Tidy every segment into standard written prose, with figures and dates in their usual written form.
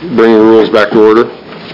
bring the rules back to order.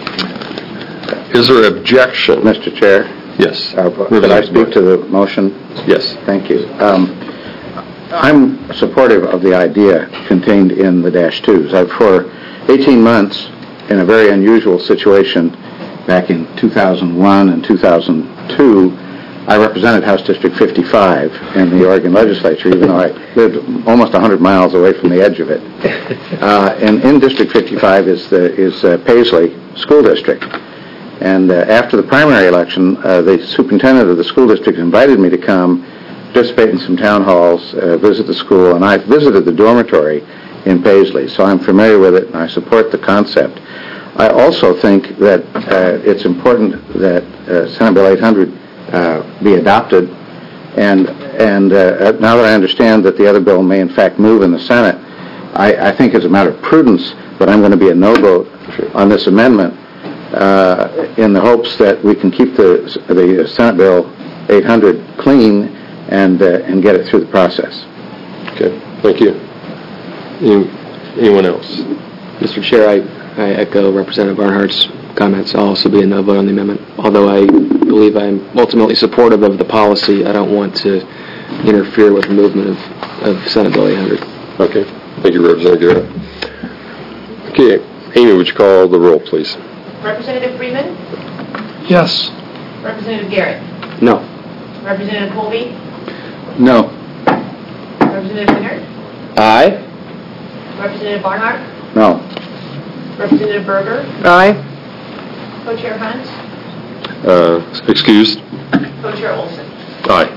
Is there objection? Mr. Chair? Yes. Could I speak to the motion? Yes. Thank you. I'm supportive of the idea contained in the -2s. For 18 months, in a very unusual situation, back in 2001 and 2002, I represented House District 55 in the Oregon legislature, even though I lived almost 100 miles away from the edge of it. And in District 55 is Paisley School District. And after the primary election, the superintendent of the school district invited me to come participate in some town halls, visit the school, and I visited the dormitory in Paisley, so I'm familiar with it and I support the concept. I also think that it's important that Senate Bill 800 be adopted, and now that I understand that the other bill may in fact move in the Senate, I think as a matter of prudence that I'm going to be a no vote on this amendment in the hopes that we can keep the Senate Bill 800 clean and get it through the process. Okay, thank you. Anyone else? Mr. Chair, I echo Representative Barnhart's comments. I'll also be a no vote on the amendment. Although I believe I'm ultimately supportive of the policy, I don't want to interfere with the movement of Senate Bill 800. Okay, thank you, Representative Garrett. Okay, Amy, would you call the roll, please? Representative Freeman? Yes. Representative Garrett? No. Representative Colby? No. Representative Winger? Aye. Representative Barnhart? No. Representative Berger? Aye. Co-Chair Hunt? Excused? Co-Chair Olson? Aye.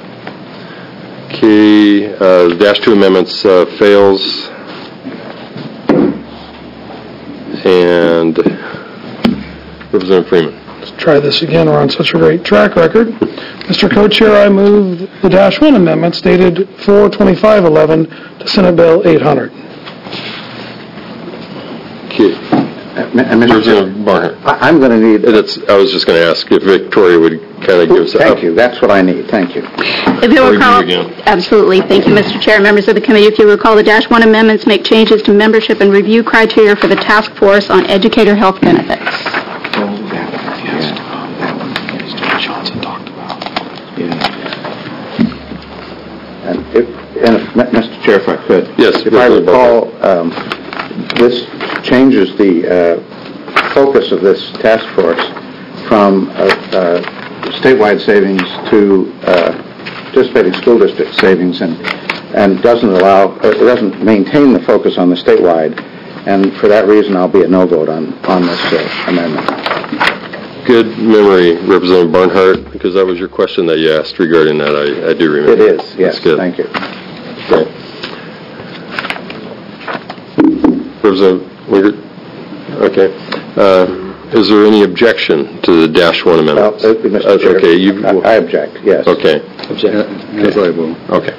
Okay, the -2 amendments fails. And Representative Freeman. Let's try this again. We're on such a great track record. Mr. Co-Chair, I move the -1 amendments dated 4/25/11 to Senate Bill 800. Okay. Representative Barnhart. I'm going to need... I was just going to ask if Victoria would kind of give us... Thank you. That's what I need. Thank you. If you'll recall, absolutely. Thank you, Mr. Chair. Members of the committee, if you recall, the -1 amendments make changes to membership and review criteria for the Task Force on Educator Health Benefits. And Mr. Chair, if I could. Yes. If I recall, this changes the focus of this task force from statewide savings to participating school district savings, and doesn't maintain the focus on the statewide. And for that reason, I'll be a no vote on this amendment. Good memory, Representative Barnhart, because that was your question that you asked regarding that. I do remember. It is, yes. That's good. Thank you. Okay. Representative Winger? Okay. Is there any objection to the -1 amendment? Mr. Chair, okay. I object, yes. Okay. Object. Yes, I will. Okay.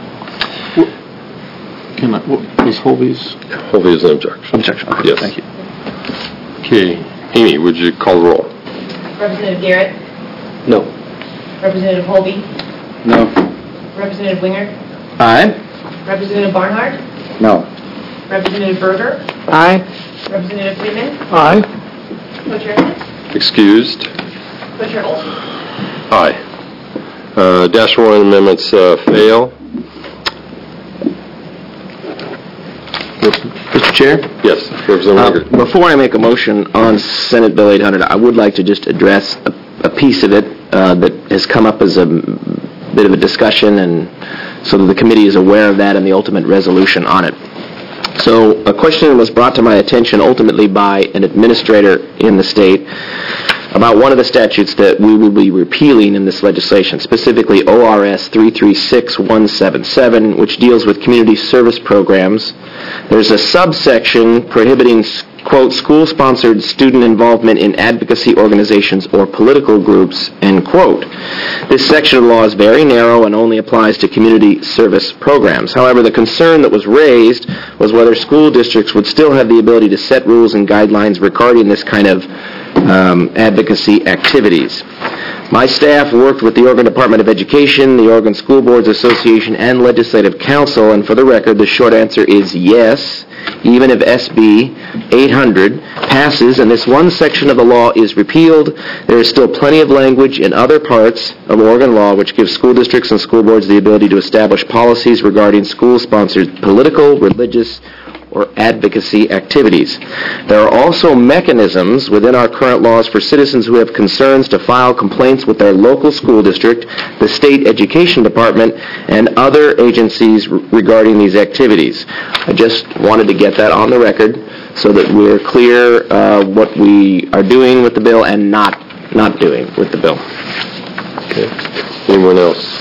What was Holby's? Holby is an objection. Objection. Okay. Yes. Thank you. Okay. Amy, would you call the roll? Representative Garrett? No. Representative Colby? No. Representative Winger? Aye. Representative Barnhart? No. Representative Berger? Aye. Representative Freeman? Aye. Co-Chair Hunt? Excused? Co-Chair Olson? Aye. -1 amendments fail. Mr. Chair? Yes, Representative Winger. Before I make a motion on Senate Bill 800, I would like to just address a piece of it that has come up as a bit of a discussion, and so that the committee is aware of that and the ultimate resolution on it. So a question was brought to my attention ultimately by an administrator in the state about one of the statutes that we will be repealing in this legislation, specifically ORS 336177, which deals with community service programs. There's a subsection prohibiting, quote, school-sponsored student involvement in advocacy organizations or political groups, end quote. This section of the law is very narrow and only applies to community service programs. However, the concern that was raised was whether school districts would still have the ability to set rules and guidelines regarding this kind of advocacy activities. My staff worked with the Oregon Department of Education, the Oregon School Boards Association, and Legislative Council, and for the record, the short answer is yes. Even if SB 800 800 passes and this one section of the law is repealed, there is still plenty of language in other parts of Oregon law which gives school districts and school boards the ability to establish policies regarding school-sponsored political, religious, or advocacy activities. There are also mechanisms within our current laws for citizens who have concerns to file complaints with their local school district, the state education department, and other agencies regarding these activities. I just wanted to get that on the record so that we're clear what we are doing with the bill and not doing with the bill. Okay. Anyone else?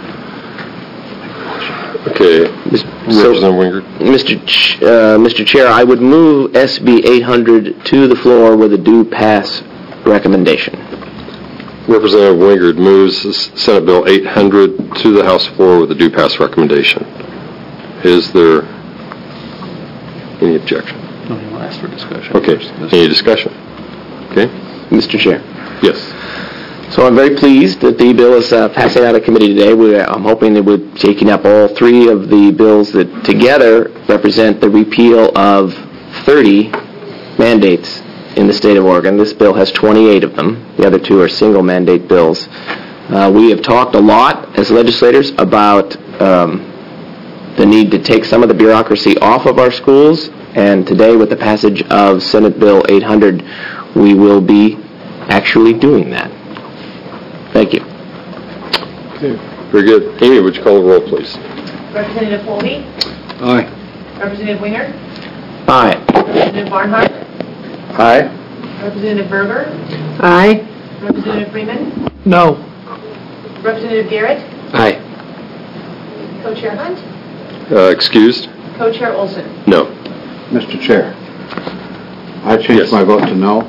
Okay. Representative Wingert. Mr. Chair, I would move SB 800 to the floor with a due pass recommendation. Representative Wingert moves Senate Bill 800 to the House floor with a due pass recommendation. Is there any objection? No, you want to ask for discussion. Okay. Any discussion? Okay. Mr. Chair. Yes. So I'm very pleased that the bill is passing out of committee today. I'm hoping that we're taking up all three of the bills that together represent the repeal of 30 mandates in the state of Oregon. This bill has 28 of them. The other two are single mandate bills. We have talked a lot as legislators about the need to take some of the bureaucracy off of our schools, and today with the passage of Senate Bill 800, we will be actually doing that. Thank you. Okay. Very good. Amy, would you call the roll, please? Representative Holby? Aye. Representative Winger? Aye. Representative Barnhart? Aye. Representative Berger? Aye. Representative Freeman? No. Representative Garrett? Aye. Co-Chair Hunt? Excused? Co-Chair Olson? No. Mr. Chair, I changed Yes. my vote to no.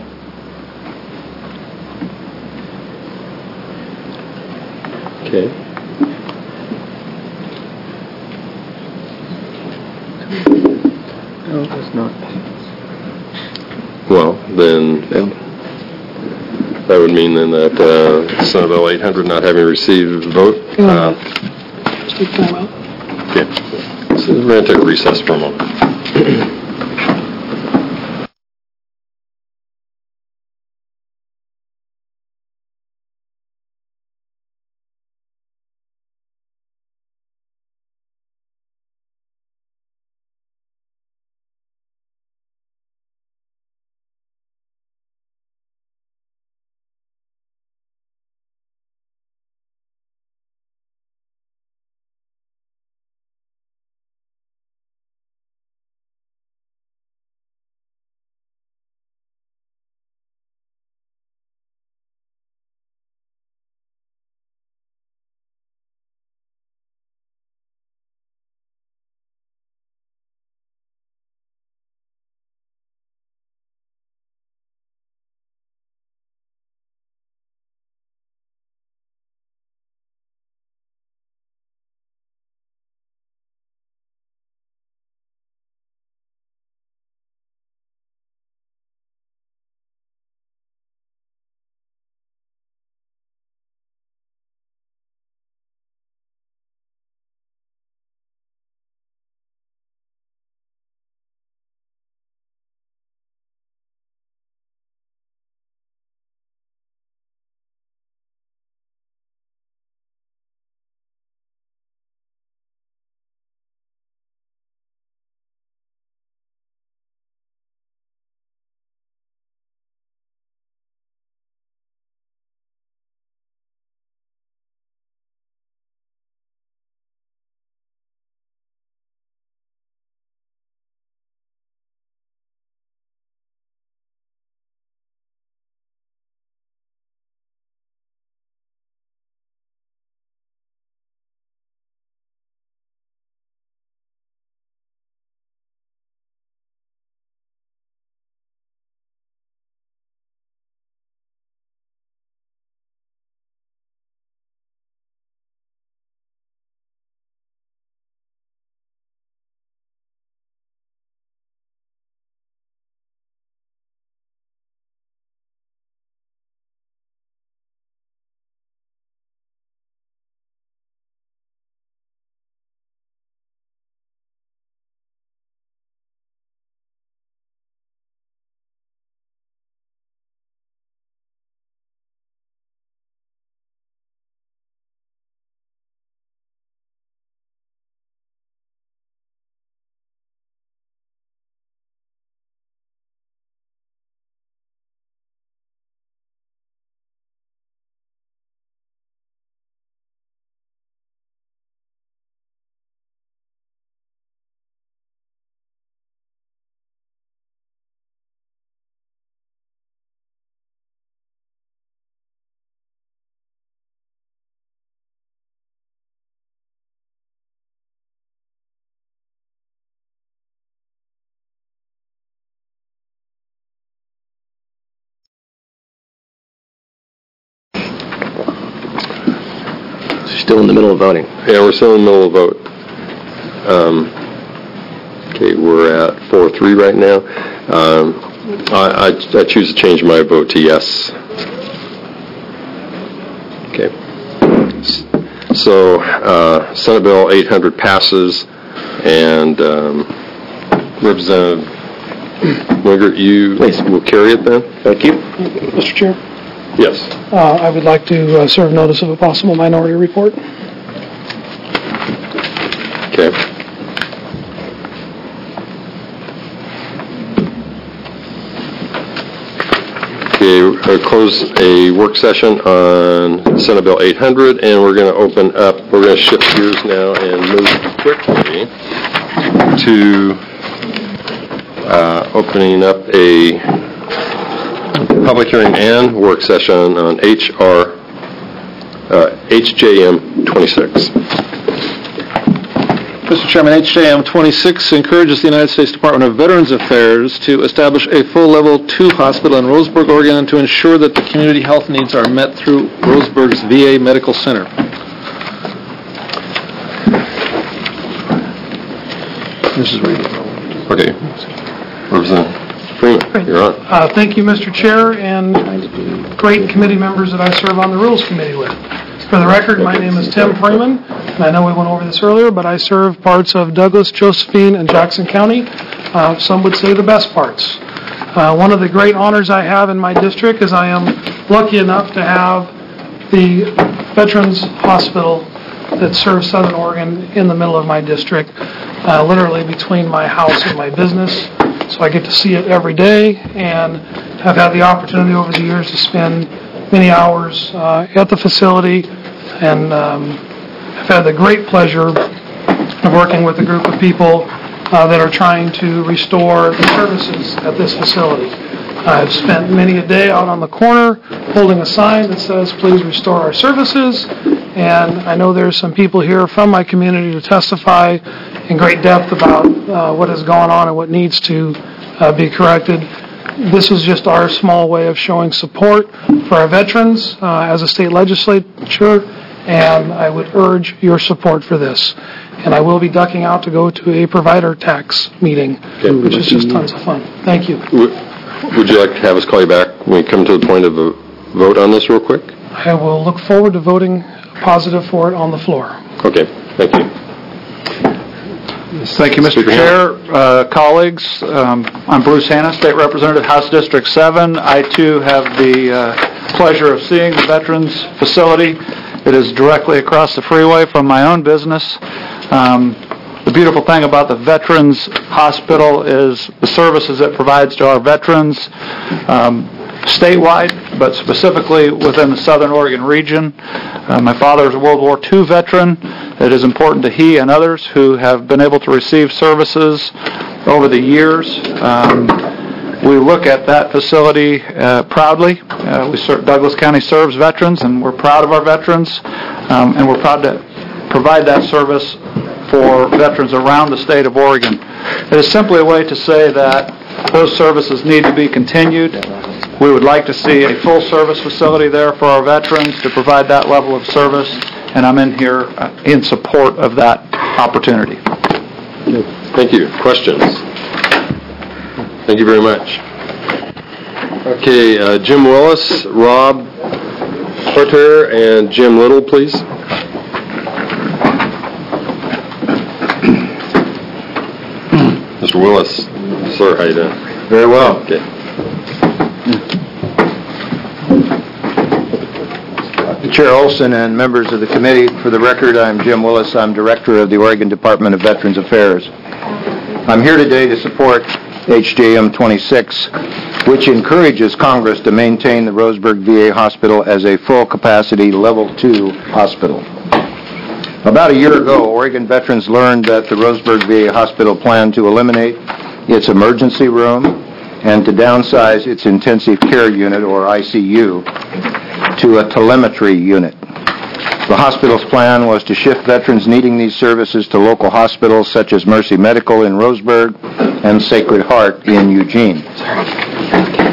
Okay. No, it's not. Well, then, that would mean then that Senate Bill 800 not having received a vote. Just take time out. Okay. So we're going to take a recess for a moment. Still in the middle of voting. Yeah, we're still in the middle of the vote. Okay, we're at 4-3 right now. I choose to change my vote to yes. Okay. So, Senate Bill 800 passes, and Representative Wingert, you will carry it then? Thank you. Mr. Chair, Yes. I would like to serve notice of a possible minority report. Okay. Okay, we'll close a work session on Senate Bill 800, and we're going to we're going to shift gears now and move quickly to opening up a public hearing and work session on HJM 26. Mr. Chairman, HJM 26 encourages the United States Department of Veterans Affairs to establish a full Level 2 hospital in Roseburg, Oregon, and to ensure that the community health needs are met through Roseburg's VA Medical Center. This is reading. Okay. Representative Freeman, you're on. Thank you, Mr. Chair, and great committee members that I serve on the Rules Committee with. For the record, my name is Tim Freeman, and I know we went over this earlier, but I serve parts of Douglas, Josephine, and Jackson County. Some would say the best parts. One of the great honors I have in my district is I am lucky enough to have the Veterans Hospital that serves Southern Oregon in the middle of my district, literally between my house and my business. So I get to see it every day, and I've had the opportunity over the years to spend many hours at the facility, and I've had the great pleasure of working with a group of people that are trying to restore the services at this facility. I've spent many a day out on the corner holding a sign that says, "Please restore our services," and I know there's some people here from my community to testify in great depth about what has gone on and what needs to be corrected. This is just our small way of showing support for our veterans as a state legislature, and I would urge your support for this. And I will be ducking out to go to a provider tax meeting, which is just tons of fun. Thank you. Would you like to have us call you back when we come to the point of a vote on this real quick? I will look forward to voting positive for it on the floor. Okay, thank you. Thank you, Mr. Chair, colleagues. I'm Bruce Hanna, State Representative, House District 7. I, too, have the pleasure of seeing the Veterans Facility. It is directly across the freeway from my own business. The beautiful thing about the Veterans Hospital is the services it provides to our veterans statewide, but specifically within the Southern Oregon region. My father is a World War II veteran. It is important to he and others who have been able to receive services over the years. We look at that facility proudly. Douglas County serves veterans, and we're proud of our veterans, and we're proud to provide that service for veterans around the state of Oregon. It is simply a way to say that those services need to be continued. We would like to see a full-service facility there for our veterans to provide that level of service, and I'm in here in support of that opportunity. Thank you. Questions? Thank you very much. Okay, Jim Willis, Rob Porter, and Jim Little, please. Mr. Willis. Sir, how you doing? Very well. Okay. Chair Olson and members of the committee, for the record, I'm Jim Willis. I'm Director of the Oregon Department of Veterans Affairs. I'm here today to support HJM 26, which encourages Congress to maintain the Roseburg VA Hospital as a full-capacity Level 2 hospital. About a year ago, Oregon veterans learned that the Roseburg VA Hospital planned to eliminate its emergency room and to downsize its intensive care unit, or ICU, to a telemetry unit. The hospital's plan was to shift veterans needing these services to local hospitals such as Mercy Medical in Roseburg and Sacred Heart in Eugene.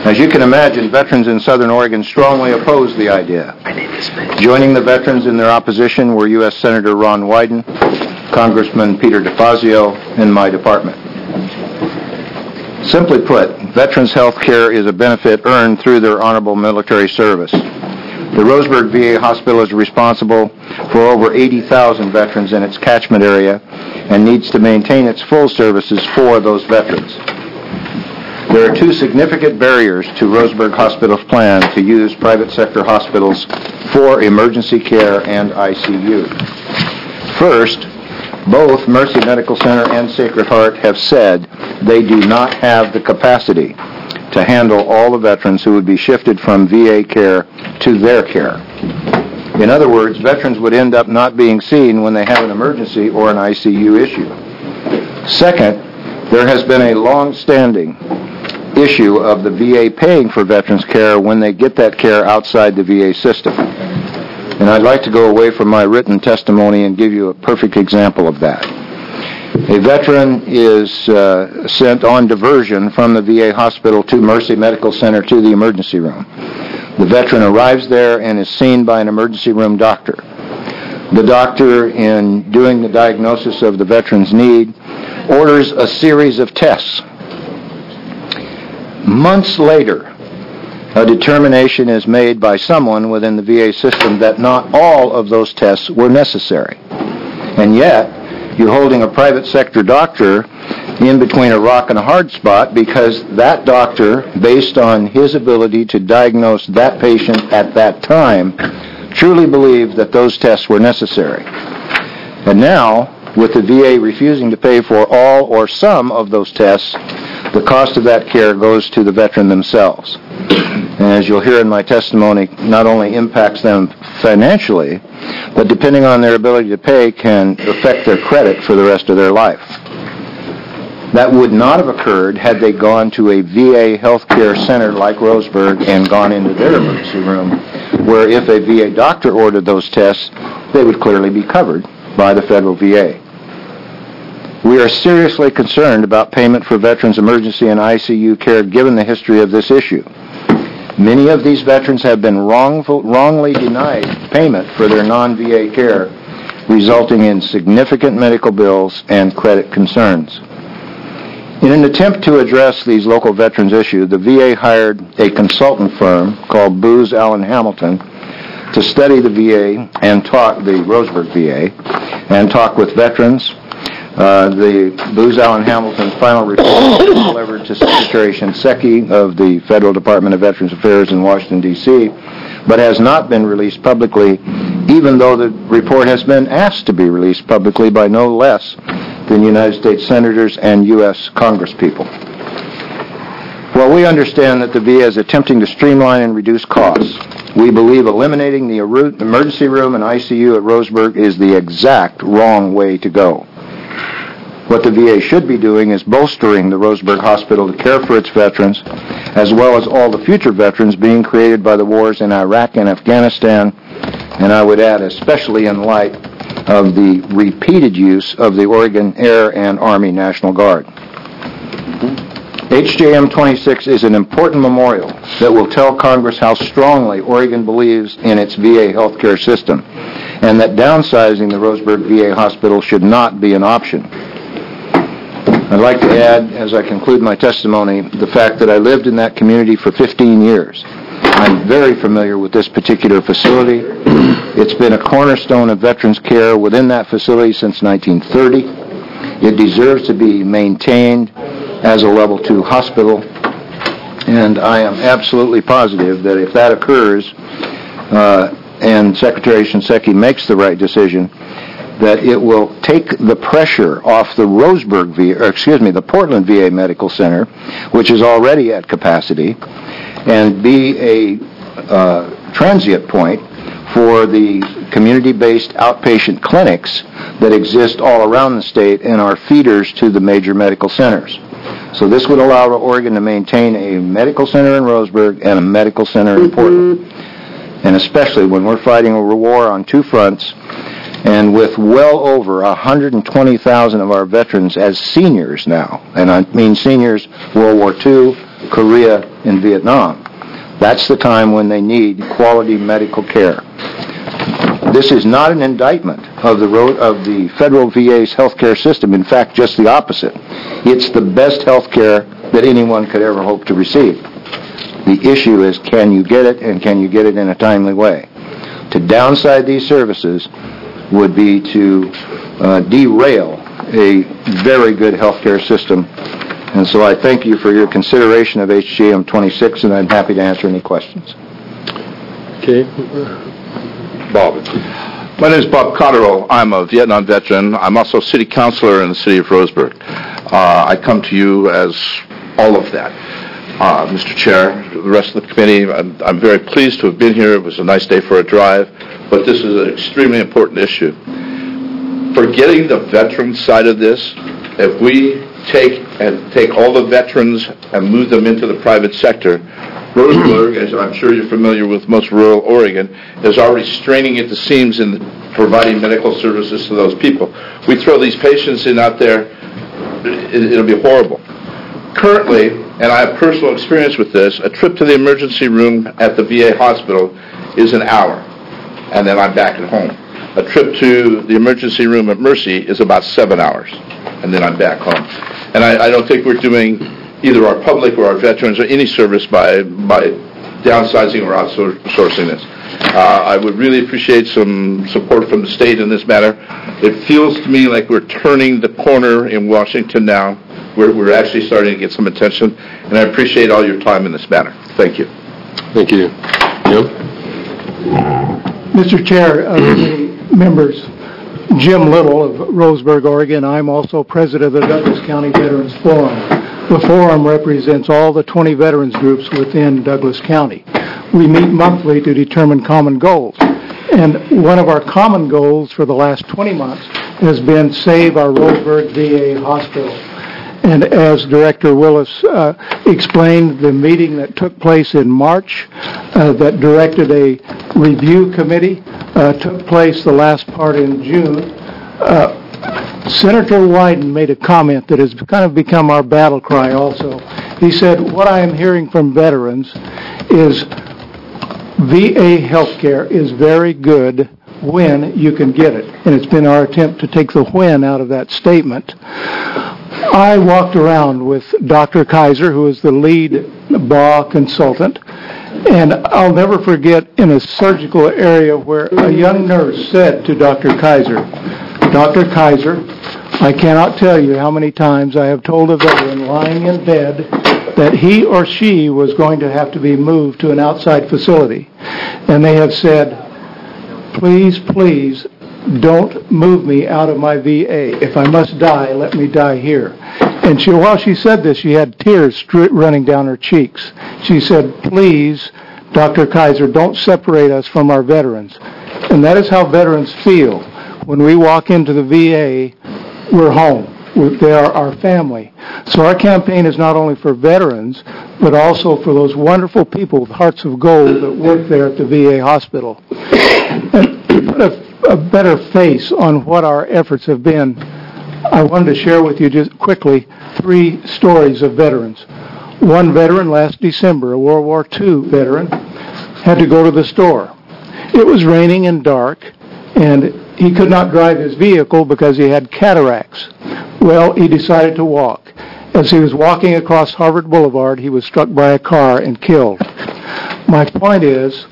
As you can imagine, veterans in Southern Oregon strongly oppose the idea. Joining the veterans in their opposition were U.S. Senator Ron Wyden, Congressman Peter DeFazio, and my department. Simply put, veterans' health care is a benefit earned through their honorable military service. The Roseburg VA Hospital is responsible for over 80,000 veterans in its catchment area and needs to maintain its full services for those veterans. There are two significant barriers to Roseburg Hospital's plan to use private sector hospitals for emergency care and ICU. First, both Mercy Medical Center and Sacred Heart have said they do not have the capacity to handle all the veterans who would be shifted from VA care to their care. In other words, veterans would end up not being seen when they have an emergency or an ICU issue. Second, there has been a long-standing issue of the VA paying for veterans' care when they get that care outside the VA system. And I'd like to go away from my written testimony and give you a perfect example of that. A veteran is sent on diversion from the VA hospital to Mercy Medical Center to the emergency room. The veteran arrives there and is seen by an emergency room doctor. The doctor, in doing the diagnosis of the veteran's need, orders a series of tests. Months later, a determination is made by someone within the VA system that not all of those tests were necessary. And yet, you're holding a private sector doctor in between a rock and a hard spot because that doctor, based on his ability to diagnose that patient at that time, truly believed that those tests were necessary. And now, with the VA refusing to pay for all or some of those tests, the cost of that care goes to the veteran themselves. And as you'll hear in my testimony, not only impacts them financially, but depending on their ability to pay, can affect their credit for the rest of their life. That would not have occurred had they gone to a VA healthcare center like Roseburg and gone into their emergency room, where if a VA doctor ordered those tests, they would clearly be covered by the federal VA. We are seriously concerned about payment for veterans' emergency and ICU care given the history of this issue. Many of these veterans have been wrongly denied payment for their non-VA care, resulting in significant medical bills and credit concerns. In an attempt to address these local veterans' issues, the VA hired a consultant firm called Booz Allen Hamilton to study the VA and talk, the Roseburg VA, and talk with veterans. The Booz Allen Hamilton's final report was delivered to Secretary Shinseki of the Federal Department of Veterans Affairs in Washington, D.C., but has not been released publicly, even though the report has been asked to be released publicly by no less than United States senators and U.S. congresspeople. While we understand that the VA is attempting to streamline and reduce costs, we believe eliminating the emergency room and ICU at Roseburg is the exact wrong way to go. What the VA should be doing is bolstering the Roseburg Hospital to care for its veterans, as well as all the future veterans being created by the wars in Iraq and Afghanistan, and I would add especially in light of the repeated use of the Oregon Air and Army National Guard. HJM 26 is an important memorial that will tell Congress how strongly Oregon believes in its VA healthcare system, and that downsizing the Roseburg VA Hospital should not be an option. I'd like to add, as I conclude my testimony, the fact that I lived in that community for 15 years. I'm very familiar with this particular facility. It's been a cornerstone of veterans care within that facility since 1930. It deserves to be maintained as a level 2 hospital, and I am absolutely positive that if that occurs and Secretary Shinseki makes the right decision, that it will take the pressure off the the Portland VA Medical Center, which is already at capacity, and be a transient point for the community-based outpatient clinics that exist all around the state and are feeders to the major medical centers. So this would allow Oregon to maintain a medical center in Roseburg and a medical center in Portland. And especially when we're fighting a war on two fronts, and with well over 120,000 of our veterans as seniors now, and I mean seniors World War II, Korea, in Vietnam. That's the time when they need quality medical care. This is not an indictment of the federal VA's healthcare system. In fact, just the opposite. It's the best healthcare that anyone could ever hope to receive. The issue is, can you get it, and can you get it in a timely way? To downside these services would be to derail a very good healthcare system. And so I thank you for your consideration of HGM 26, and I'm happy to answer any questions. Okay. Bob. My name is Bob Cotterill. I'm a Vietnam veteran. I'm also city councilor in the city of Roseburg. I come to you as all of that. Mr. Chair, the rest of the committee, I'm very pleased to have been here. It was a nice day for a drive, but this is an extremely important issue. Forgetting the veteran side of this, if we take all the veterans and move them into the private sector, Roseburg, as I'm sure you're familiar with most rural Oregon, is already straining at the seams in providing medical services to those people. We throw these patients in out there, it'll be horrible. Currently, and I have personal experience with this, a trip to the emergency room at the VA hospital is an hour, and then I'm back at home. A trip to the emergency room at Mercy is about 7 hours, and then I'm back home. And I don't think we're doing either our public or our veterans or any service by downsizing or outsourcing this. I would really appreciate some support from the state in this matter. It feels to me like we're turning the corner in Washington now. We're actually starting to get some attention, and I appreciate all your time in this matter. Thank you. Thank you. Jim? Mr. Chair, members, Jim Little of Roseburg, Oregon. I'm also president of the Douglas County Veterans Forum. The forum represents all the 20 veterans groups within Douglas County. We meet monthly to determine common goals. And one of our common goals for the last 20 months has been save our Roseburg VA hospital. And as Director Willis explained, the meeting that took place in March that directed a review committee took place the last part in June. Senator Wyden made a comment that has kind of become our battle cry also. He said, what I am hearing from veterans is VA healthcare is very good when you can get it. And it's been our attempt to take the when out of that statement. I walked around with Dr. Kaiser, who is the lead BAW consultant, and I'll never forget in a surgical area where a young nurse said to Dr. Kaiser, Dr. Kaiser, I cannot tell you how many times I have told a veteran lying in bed that he or she was going to have to be moved to an outside facility. And they have said, please, please, don't move me out of my VA. If I must die, let me die here. And while she said this, she had tears running down her cheeks. She said, please, Dr. Kaiser, don't separate us from our veterans. And that is how veterans feel. When we walk into the VA, we're home. They are our family. So our campaign is not only for veterans, but also for those wonderful people with hearts of gold that work there at the VA hospital. And to put a better face on what our efforts have been, I wanted to share with you just quickly 3 stories of veterans. One veteran last December, a World War II veteran, had to go to the store. It was raining and dark, and he could not drive his vehicle because he had cataracts. Well, he decided to walk. As he was walking across Harvard Boulevard, he was struck by a car and killed. My point is,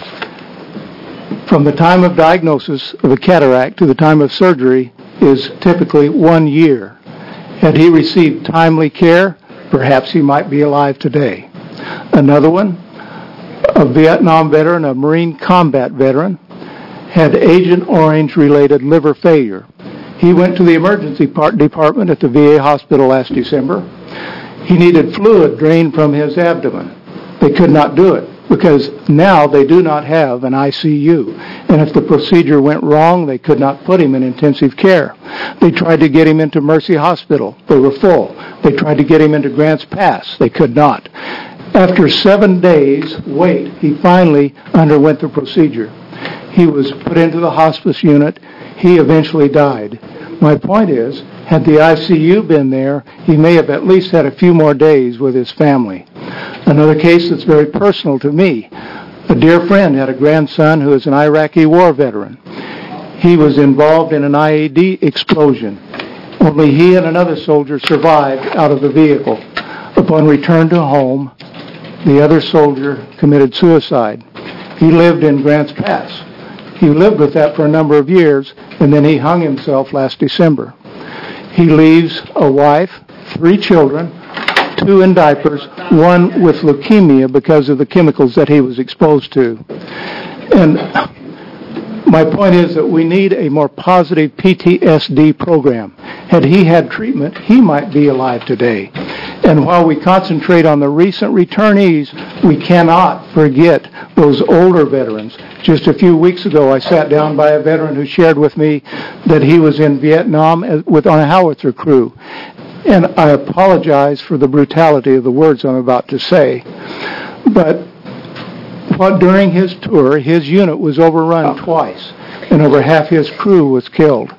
from the time of diagnosis of a cataract to the time of surgery is typically 1 year. Had he received timely care, perhaps he might be alive today. Another one, a Vietnam veteran, a Marine combat veteran, had Agent Orange-related liver failure. He went to the emergency department at the VA hospital last December. He needed fluid drained from his abdomen. They could not do it because now they do not have an ICU. And if the procedure went wrong, they could not put him in intensive care. They tried to get him into Mercy Hospital. They were full. They tried to get him into Grants Pass. They could not. After 7 days wait, he finally underwent the procedure. He was put into the hospice unit. He eventually died. My point is, had the ICU been there, he may have at least had a few more days with his family. Another case that's very personal to me. A dear friend had a grandson who is an Iraqi war veteran. He was involved in an IED explosion. Only he and another soldier survived out of the vehicle. Upon return to home, the other soldier committed suicide. He lived in Grants Pass. He lived with that for a number of years, and then he hung himself last December. He leaves a wife, 3 children, 2 in diapers, 1 with leukemia because of the chemicals that he was exposed to. And my point is that we need a more positive PTSD program. Had he had treatment, he might be alive today. And while we concentrate on the recent returnees, we cannot forget those older veterans. Just a few weeks ago, I sat down by a veteran who shared with me that he was in Vietnam on a howitzer crew. And I apologize for the brutality of the words I'm about to say. But during his tour, his unit was overrun twice, and over half his crew was killed.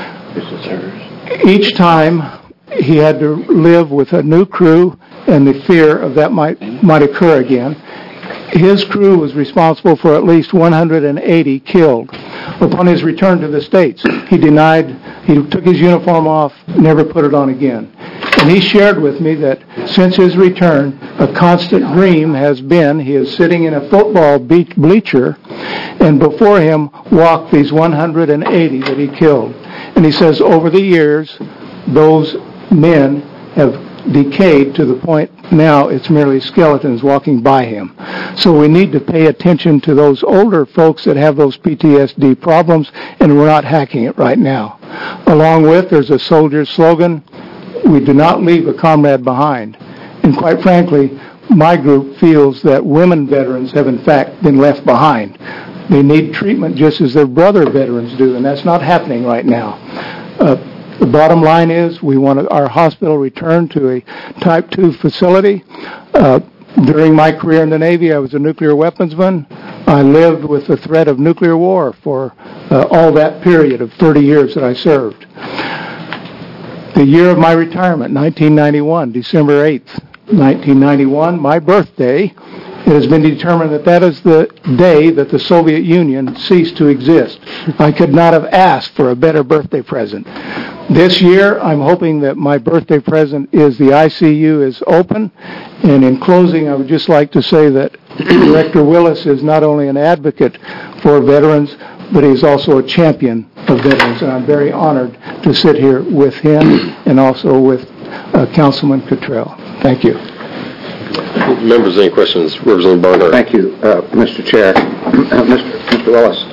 Each time, he had to live with a new crew and the fear of that might occur again. His crew was responsible for at least 180 killed. Upon his return to the States, he took his uniform off, never put it on again. And he shared with me that since his return, a constant dream has been he is sitting in a football bleacher, and before him walk these 180 that he killed. And he says over the years, those men have decayed to the point now it's merely skeletons walking by him. So we need to pay attention to those older folks that have those PTSD problems, and we're not hacking it right now. Along with, there's a soldier's slogan, we do not leave a comrade behind. And quite frankly, my group feels that women veterans have in fact been left behind. They need treatment just as their brother veterans do, and that's not happening right now. The bottom line is we want our hospital returned to a Type 2 facility. During my career in the Navy, I was a nuclear weaponsman. I lived with the threat of nuclear war for all that period of 30 years that I served. The year of my retirement, 1991, December 8th, 1991, my birthday, it has been determined that that is the day that the Soviet Union ceased to exist. I could not have asked for a better birthday present. This year, I'm hoping that my birthday present is the ICU is open. And in closing, I would just like to say that Director Willis is not only an advocate for veterans, but he's also a champion of veterans. And I'm very honored to sit here with him and also with Councilman Cottrell. Thank you. Members, any questions? Representative Barnhart. Thank you, Mr. Chair. Mr. Willis,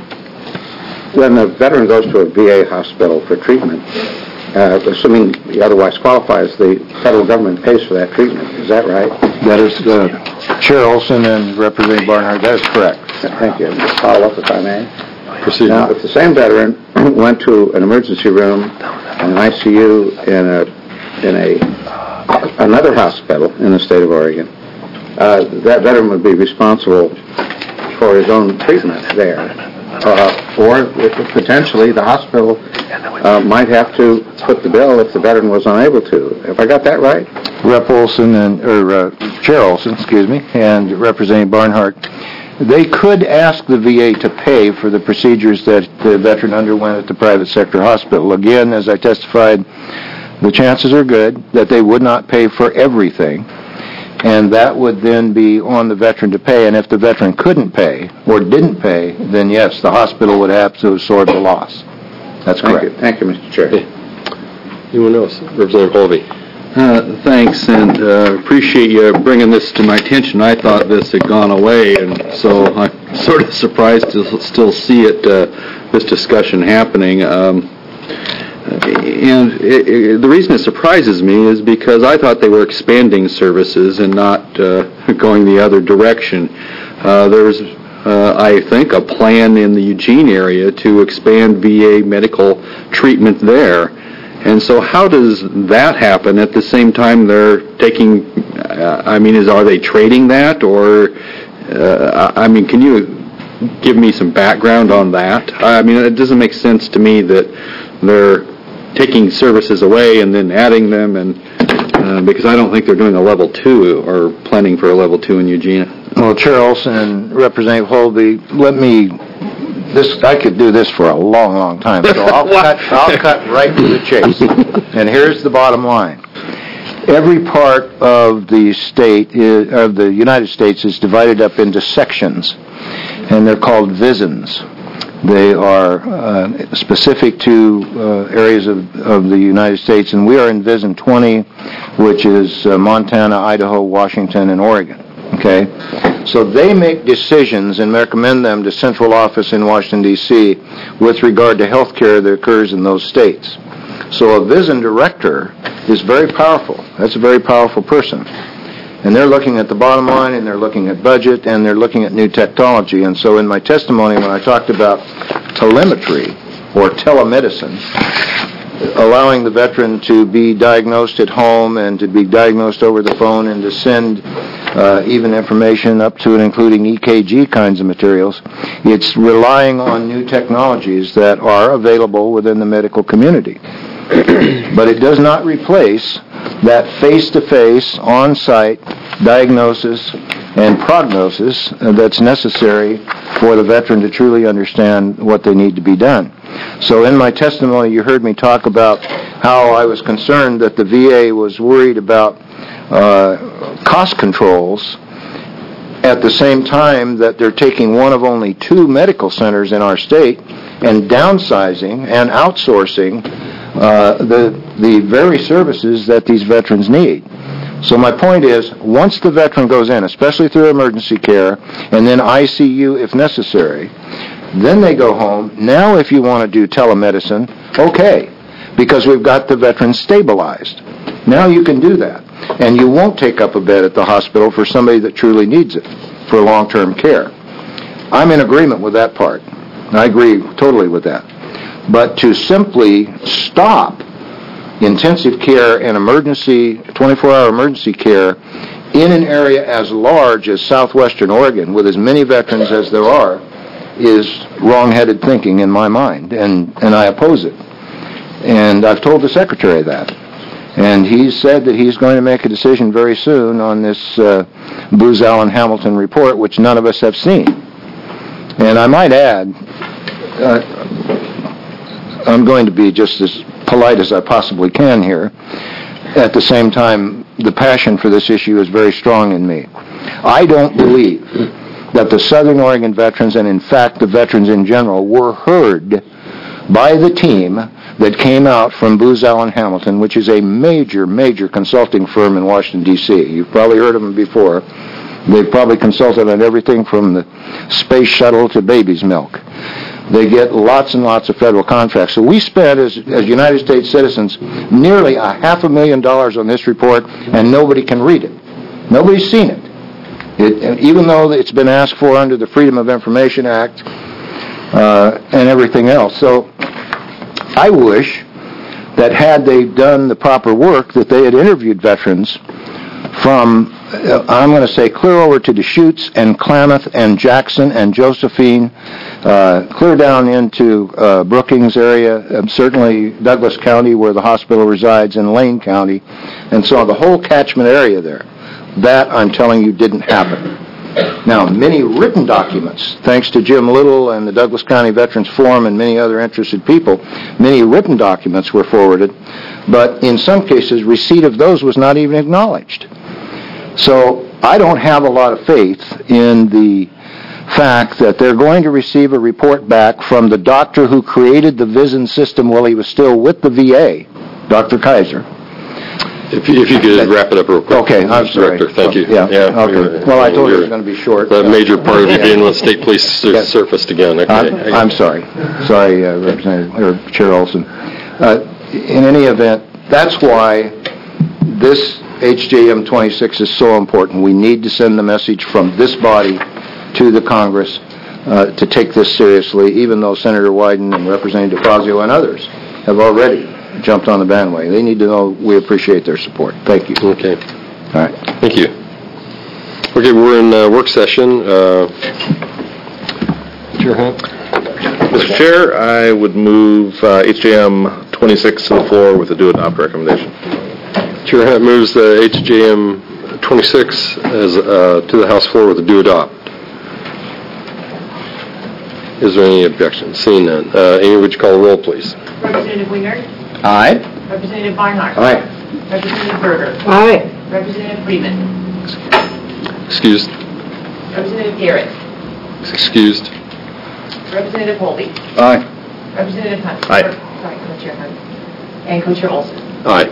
when a veteran goes to a VA hospital for treatment, assuming he otherwise qualifies, the federal government pays for that treatment. Is that right? That is, Chair Olson and Representative Barnhart, that is correct. Thank you. Follow up, if I may. Proceed. Now, if the same veteran went to an emergency room, an ICU in another hospital in the state of Oregon, that veteran would be responsible for his own treatment there. Or potentially the hospital might have to foot the bill if the veteran was unable to. Have I got that right? Rep. Olson Chair Olson, and Representative Barnhart, they could ask the VA to pay for the procedures that the veteran underwent at the private sector hospital. Again, as I testified, the chances are good that they would not pay for everything, and that would then be on the veteran to pay. And if the veteran couldn't pay or didn't pay, then yes, the hospital would have to absorb the loss. That's correct. Thank you, Mr. Chair. Anyone else? Representative Holvey. Thanks, and appreciate you bringing this to my attention. I thought this had gone away, and so I'm sort of surprised to still see it, this discussion happening. And the reason it surprises me is because I thought they were expanding services and not going the other direction. There's, I think, a plan in the Eugene area to expand VA medical treatment there. And so how does that happen at the same time they're taking, are they trading that? Or, can you give me some background on that? It doesn't make sense to me that they're taking services away and then adding them, and Because I don't think they're doing a level 2 or planning for a level 2 in Eugene. Well, Chair Olson and Representative Holby, I could do this for a long, long time, so I'll cut right to the chase. And here's the bottom line. Every part of the of the United States is divided up into sections, and they're called VISNs. They are specific to areas of the United States, and we are in VISN 20, which is Montana, Idaho, Washington, and Oregon. Okay? So they make decisions and recommend them to central office in Washington, D.C. with regard to health care that occurs in those states. So a VISN director is very powerful. That's a very powerful person. And they're looking at the bottom line, and they're looking at budget, and they're looking at new technology. And so in my testimony, when I talked about telemetry or telemedicine, allowing the veteran to be diagnosed at home and to be diagnosed over the phone and to send even information up to and including EKG kinds of materials, it's relying on new technologies that are available within the medical community. But it does not replace that face-to-face, on-site diagnosis and prognosis that's necessary for the veteran to truly understand what they need to be done. So in my testimony, you heard me talk about how I was concerned that the VA was worried about cost controls at the same time that they're taking one of only 2 medical centers in our state and downsizing and outsourcing the very services that these veterans need. So my point is, once the veteran goes in, especially through emergency care, and then ICU if necessary, then they go home. Now if you want to do telemedicine, okay, because we've got the veteran stabilized. Now you can do that. And you won't take up a bed at the hospital for somebody that truly needs it for long-term care. I'm in agreement with that part. I agree totally with that. But to simply stop intensive care and emergency, 24-hour emergency care in an area as large as southwestern Oregon with as many veterans as there are is wrong-headed thinking in my mind, and I oppose it. And I've told the Secretary that. And he said that he's going to make a decision very soon on this Booz Allen Hamilton report, which none of us have seen. And I might add, I'm going to be just as polite as I possibly can here. At the same time, the passion for this issue is very strong in me. I don't believe that the Southern Oregon veterans, and in fact the veterans in general, were heard by the team that came out from Booz Allen Hamilton, which is a major, major consulting firm in Washington, D.C. You've probably heard of them before. They've probably consulted on everything from the space shuttle to baby's milk. They get lots and lots of federal contracts. So we spent, as United States citizens, nearly $500,000 on this report, and nobody can read it. Nobody's seen it. Even though it's been asked for under the Freedom of Information Act and everything else. So I wish that had they done the proper work, that they had interviewed veterans from, I'm going to say, clear over to Deschutes and Klamath and Jackson and Josephine, clear down into Brookings area, certainly Douglas County where the hospital resides, and Lane County, and so the whole catchment area there. That, I'm telling you, didn't happen. Now, many written documents, thanks to Jim Little and the Douglas County Veterans Forum and many other interested people, many written documents were forwarded, but in some cases, receipt of those was not even acknowledged. So I don't have a lot of faith in the fact that they're going to receive a report back from the doctor who created the VISN system while he was still with the VA, Dr. Kaiser. If you could wrap it up real quick. Okay, I'm sorry. Director, thank you. Yeah, okay. Well, I told you it was going to be short. The major part of you being with state police surfaced again. Okay. I'm sorry. Sorry, Representative or Chair Olson. In any event, that's why this HJM 26 is so important. We need to send the message from this body to the Congress to take this seriously, even though Senator Wyden and Representative DeFazio and others have already jumped on the bandwagon. They need to know we appreciate their support. Thank you. Okay. All right. Thank you. Okay, we're in work session. Chair Hunt? Mr. Chair, I would move HJM 26 to the floor with a do adopt recommendation. Chair Hunt moves the HJM 26 as to the House floor with a do adopt. Is there any objection? Seeing none. Amy, would you call the roll, please? Representative Winger. Aye. Representative Barnhart. Aye. Representative Berger. Aye. Representative Freeman. Excused. Representative Garrett. Excused. Representative Holby. Aye. Representative Hunt. Aye. Sorry, Co-Chair Hunt. And Co-Chair Olson. Aye.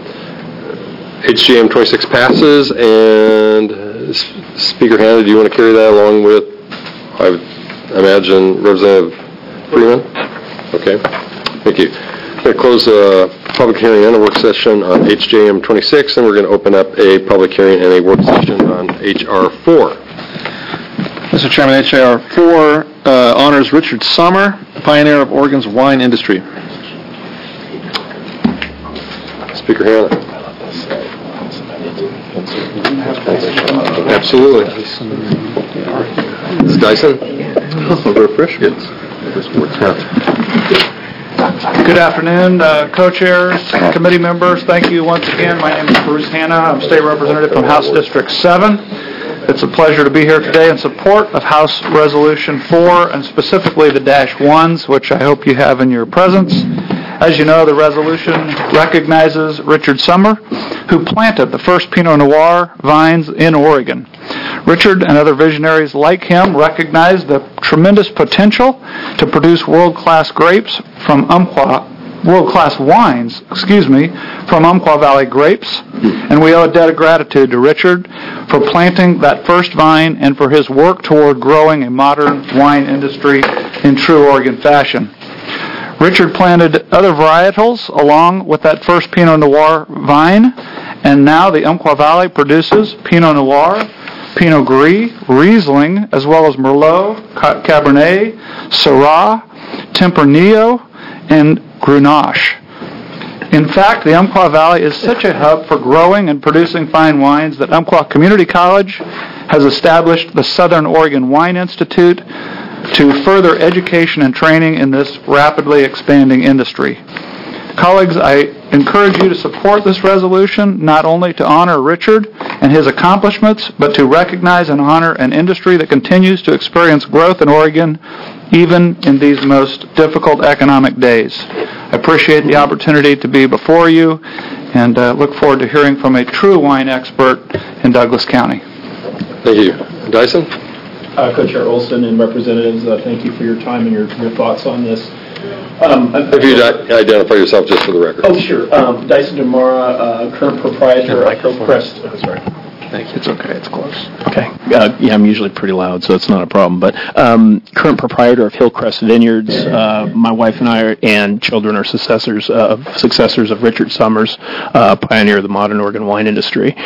HJM 26 passes, and Speaker Hanna, do you want to carry that along with, I would imagine, Representative Freeman? Okay, thank you. I'm going to close the public hearing and a work session on HJM 26, and we're going to open up a public hearing and a work session on HR 4. Mr. Chairman, HR 4 honors Richard Sommer, pioneer of Oregon's wine industry. Speaker Hanna. Absolutely. Is Dyson? Good afternoon, co-chairs, committee members. Thank you once again. My name is Bruce Hanna. I'm state representative from House District 7. It's a pleasure to be here today in support of House Resolution 4 and specifically the -1s, which I hope you have in your presence. As you know, the resolution recognizes Richard Sommer, who planted the first Pinot Noir vines in Oregon. Richard and other visionaries like him recognize the tremendous potential to produce world-class grapes from world-class wines, from Umpqua Valley grapes. And we owe a debt of gratitude to Richard for planting that first vine and for his work toward growing a modern wine industry in true Oregon fashion. Richard planted other varietals along with that first Pinot Noir vine, and now the Umpqua Valley produces Pinot Noir, Pinot Gris, Riesling, as well as Merlot, Cabernet, Syrah, Tempranillo, and Grenache. In fact, the Umpqua Valley is such a hub for growing and producing fine wines that Umpqua Community College has established the Southern Oregon Wine Institute to further education and training in this rapidly expanding industry. Colleagues, I encourage you to support this resolution, not only to honor Richard and his accomplishments, but to recognize and honor an industry that continues to experience growth in Oregon, even in these most difficult economic days. I appreciate the opportunity to be before you, and look forward to hearing from a true wine expert in Douglas County. Thank you. Dyson? Co-Chair Olson and representatives, thank you for your time and your thoughts on this. If you'd identify yourself just for the record. Oh, sure. Dyson DeMora, current proprietor of Hillcrest. Oh, sorry. Thank you. It's okay. It's close. Okay. Yeah, I'm usually pretty loud, so it's not a problem. But current proprietor of Hillcrest Vineyards. My wife and I and children are successors of Richard Sommers, pioneer of the modern Oregon wine industry.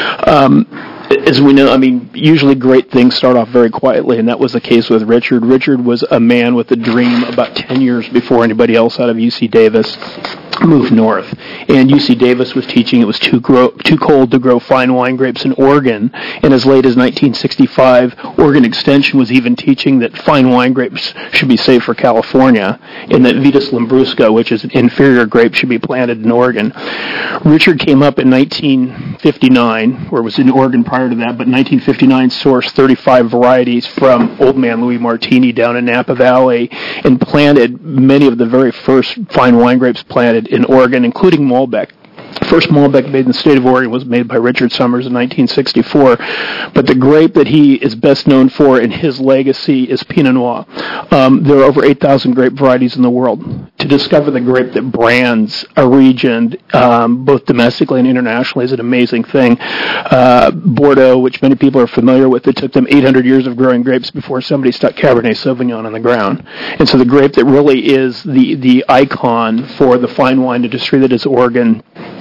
As we know, usually great things start off very quietly, and that was the case with Richard. Richard was a man with a dream about 10 years before anybody else out of UC Davis moved north. And UC Davis was teaching it was too cold to grow fine wine grapes in Oregon. And as late as 1965, Oregon Extension was even teaching that fine wine grapes should be saved for California, and that Vitis Lambrusca, which is an inferior grape, should be planted in Oregon. Richard came up in 1959, or was in Oregon prior to that, but in 1959 sourced 35 varieties from Old Man Louis Martini down in Napa Valley and planted many of the very first fine wine grapes planted in Oregon, including Malbec. First Malbec made in the state of Oregon was made by Richard Sommers in 1964, but the grape that he is best known for in his legacy is Pinot Noir. There are over 8,000 grape varieties in the world. To discover the grape that brands a region, both domestically and internationally, is an amazing thing. Bordeaux, which many people are familiar with, it took them 800 years of growing grapes before somebody stuck Cabernet Sauvignon on the ground. And so the grape that really is the icon for the fine wine industry that is Oregon,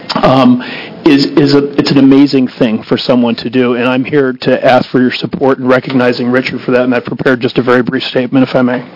it's an amazing thing for someone to do, and I'm here to ask for your support in recognizing Richard for that, and I've prepared just a very brief statement, if I may.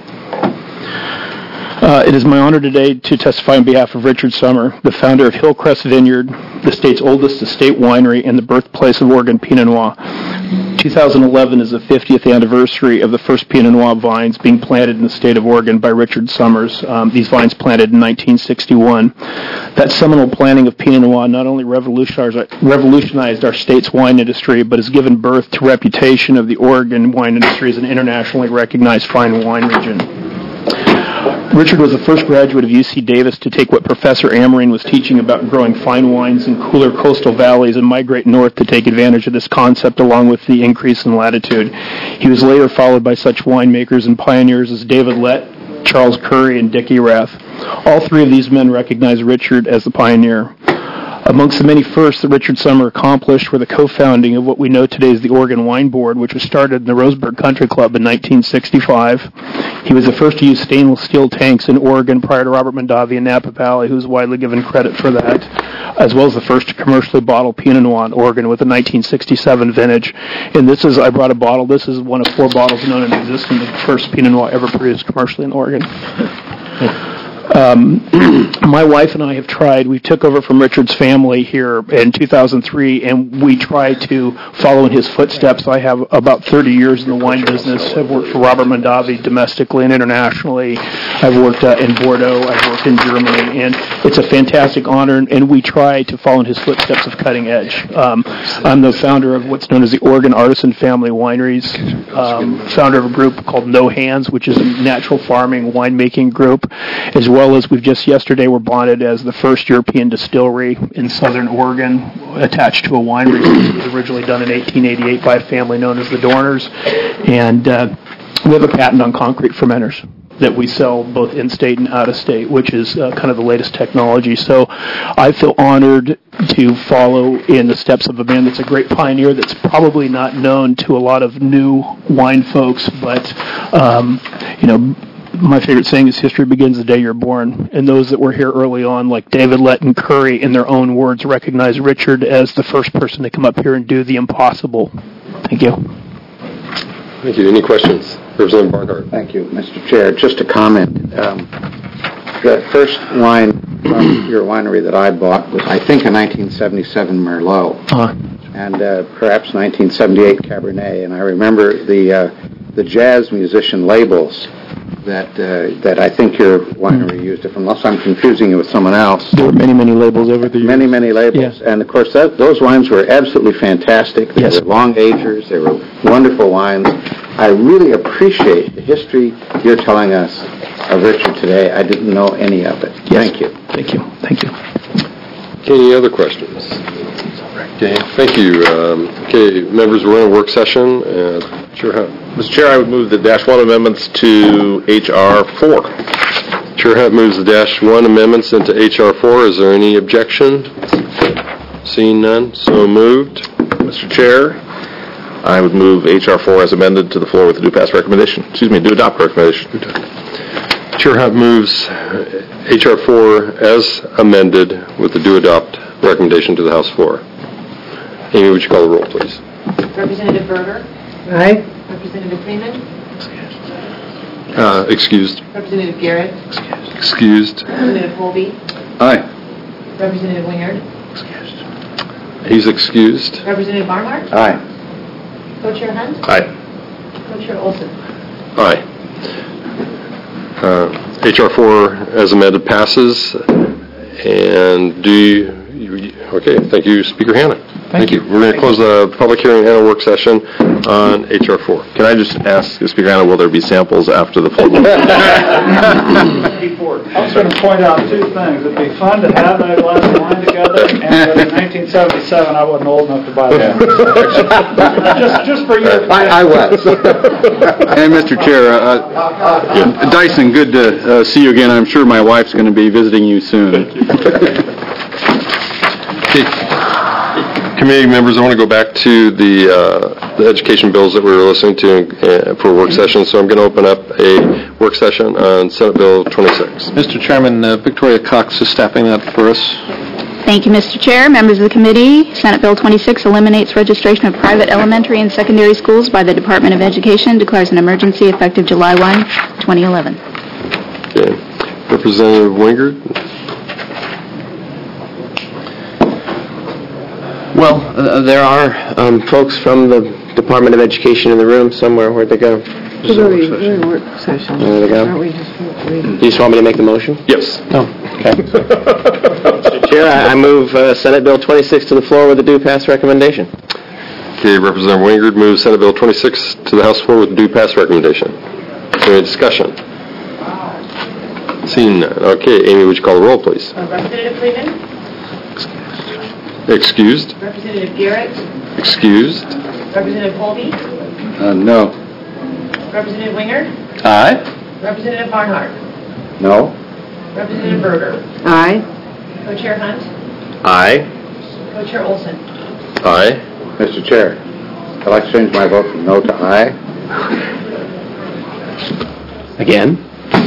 It is my honor today to testify on behalf of Richard Sommer, the founder of Hillcrest Vineyard, the state's oldest estate winery and the birthplace of Oregon Pinot Noir. 2011 is the 50th anniversary of the first Pinot Noir vines being planted in the state of Oregon by Richard Summers. These vines planted in 1961. That seminal planting of Pinot Noir not only revolutionized our state's wine industry, but has given birth to reputation of the Oregon wine industry as an internationally recognized fine wine region. Richard was the first graduate of UC Davis to take what Professor Amarine was teaching about growing fine wines in cooler coastal valleys and migrate north to take advantage of this concept along with the increase in latitude. He was later followed by such winemakers and pioneers as David Lett, Charles Curry, and Dick Erath. All three of these men recognized Richard as the pioneer. Amongst the many firsts that Richard Summer accomplished were the co-founding of what we know today as the Oregon Wine Board, which was started in the Roseburg Country Club in 1965. He was the first to use stainless steel tanks in Oregon prior to Robert Mondavi in Napa Valley, who's widely given credit for that, as well as the first to commercially bottle Pinot Noir in Oregon with a 1967 vintage. And I brought a bottle. This is one of 4 bottles known in existence, the first Pinot Noir ever produced commercially in Oregon. My wife and I have tried. We took over from Richard's family here in 2003, and we try to follow in his footsteps. I have about 30 years in the wine business. I've worked for Robert Mondavi domestically and internationally. I've worked in Bordeaux. I've worked in Germany, and it's a fantastic honor, and we try to follow in his footsteps of cutting edge. I'm the founder of what's known as the Oregon Artisan Family Wineries, founder of a group called No Hands, which is a natural farming winemaking group, as well as yesterday were bonded as the first European distillery in southern Oregon, attached to a winery that was originally done in 1888 by a family known as the Dorners. And we have a patent on concrete fermenters that we sell both in-state and out-of-state, which is kind of the latest technology. So I feel honored to follow in the steps of a man that's a great pioneer that's probably not known to a lot of new wine folks, but, my favorite saying is history begins the day you're born, and those that were here early on, like David Lett and Curry, in their own words, recognize Richard as the first person to come up here and do the impossible. Thank you. Thank you. Any questions? Representative Barnhart. Thank you, Mr. Chair. Just a comment. The first wine from your winery that I bought was, I think, a 1977 Merlot, and perhaps 1978 Cabernet. And I remember the jazz musician labels that I think your winery used, unless I'm confusing it with someone else. There were many, many labels over the years. Many, many labels. Yeah. And, of course, those wines were absolutely fantastic. They were long agers. They were wonderful wines. I really appreciate the history you're telling us of Richard today. I didn't know any of it. Yes. Thank you. Thank you. Thank you. Any other questions? Okay, thank you. Members, we're in a work session. Chair Hunt. Mr. Chair, I would move the Dash 1 amendments to H.R. 4. Chair Hunt moves the Dash 1 amendments into H.R. 4. Is there any objection? Seeing none, so moved. Mr. Chair, I would move H.R. 4 as amended to the floor with the due adopt recommendation. Chair Hunt moves H.R. 4 as amended with the due adopt recommendation to the House floor. Amy, would you call the roll, please? Representative Berger? Aye. Representative Freeman? Excused. Representative Garrett? Excused. Representative Colby? Aye. Representative Wingard? He's excused. Representative Barnhart? Aye. Co-Chair Hunt? Aye. Co-Chair Olson? Aye. H.R. 4 as amended passes. And okay, thank you, Speaker Hanna. Thank you. We're going to close the public hearing and a work session on H.R. 4. Can I just ask, Speaker Hanna, will there be samples after the full? I was going to point out 2 things. It'd be fun to have that glass of wine together, and in 1977, I wasn't old enough to buy that. just for you. I was. And Mr. Chair, Dyson, good to see you again. I'm sure my wife's going to be visiting you soon. Committee members, I want to go back to the education bills that we were listening to for a work session, so I'm going to open up a work session on Senate Bill 26. Mr. Chairman, Victoria Cox is staffing that for us. Thank you, Mr. Chair. Members of the committee, Senate Bill 26 eliminates registration of private elementary and secondary schools by the Department of Education, declares an emergency effective July 1, 2011. Okay. Representative Wingard. Well, there are folks from the Department of Education in the room somewhere. Where'd they go? There they go. Do you just want me to make the motion? Yes. Oh, okay. Mr. Chair, I move Senate Bill 26 to the floor with a due pass recommendation. Okay, Representative Wingard moves Senate Bill 26 to the House floor with a due pass recommendation. Is there any discussion? Seeing none. Okay, Amy, would you call the roll, please? Representative Freeman. Excused? Representative Garrett. Excused? Representative Colby. No. Representative Wingard. Aye. Representative Barnhart. No? Representative Berger. Aye. Co-Chair Hunt. Aye. Co-Chair Olson. Aye. Mr. Chair, I'd like to change my vote from no to aye. Again?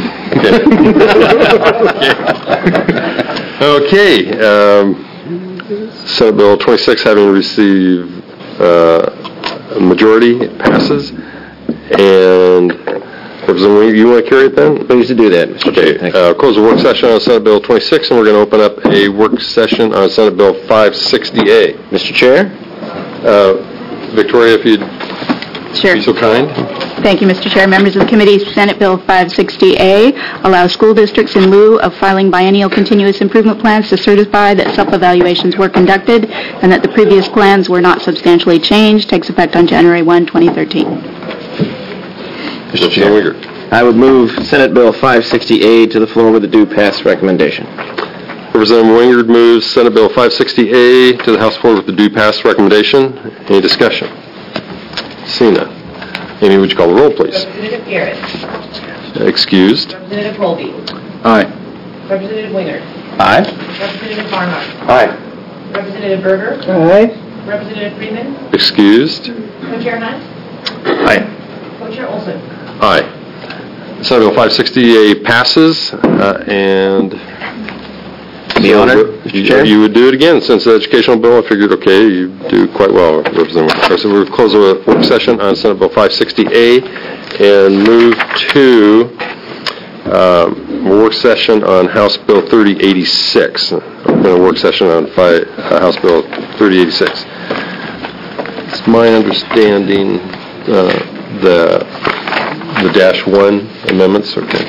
Okay. Senate Bill 26 having received a majority, it passes. And Representative Wingard, you want to carry it then? Pleased to do that, Mr. Chair. Thank you. Close the work session on Senate Bill 26, and we're going to open up a work session on Senate Bill 560A. Mr. Chair? Victoria, if you'd Sure. be so kind. Thank you, Mr. Chair. Members of the committee, Senate Bill 560A allows school districts in lieu of filing biennial continuous improvement plans to certify that self-evaluations were conducted and that the previous plans were not substantially changed. Takes effect on January 1, 2013. Mr. Chair, I would move Senate Bill 560A to the floor with a due pass recommendation. Representative Wingard moves Senate Bill 560A to the House floor with the due pass recommendation. Any discussion? Seeing none. Amy, would you call the roll, please? Representative Garrett. Excused? Representative Colby. Aye. Representative Wingard. Aye. Representative Barnhart. Aye. Representative Berger. Aye. Representative Freeman. Excused? Co-Chair Hunt. Aye. Co-Chair Olson. Aye. Senate Bill 560A passes, and... The honor, Mr. Chair? You would do it again. Since the educational bill, I figured, okay, you do quite well, Representative Wingard. So we'll close the work session on Senate Bill 560A and move to a work session on House Bill 3086. Open a work session on House Bill 3086. It's my understanding the dash one amendments. Okay.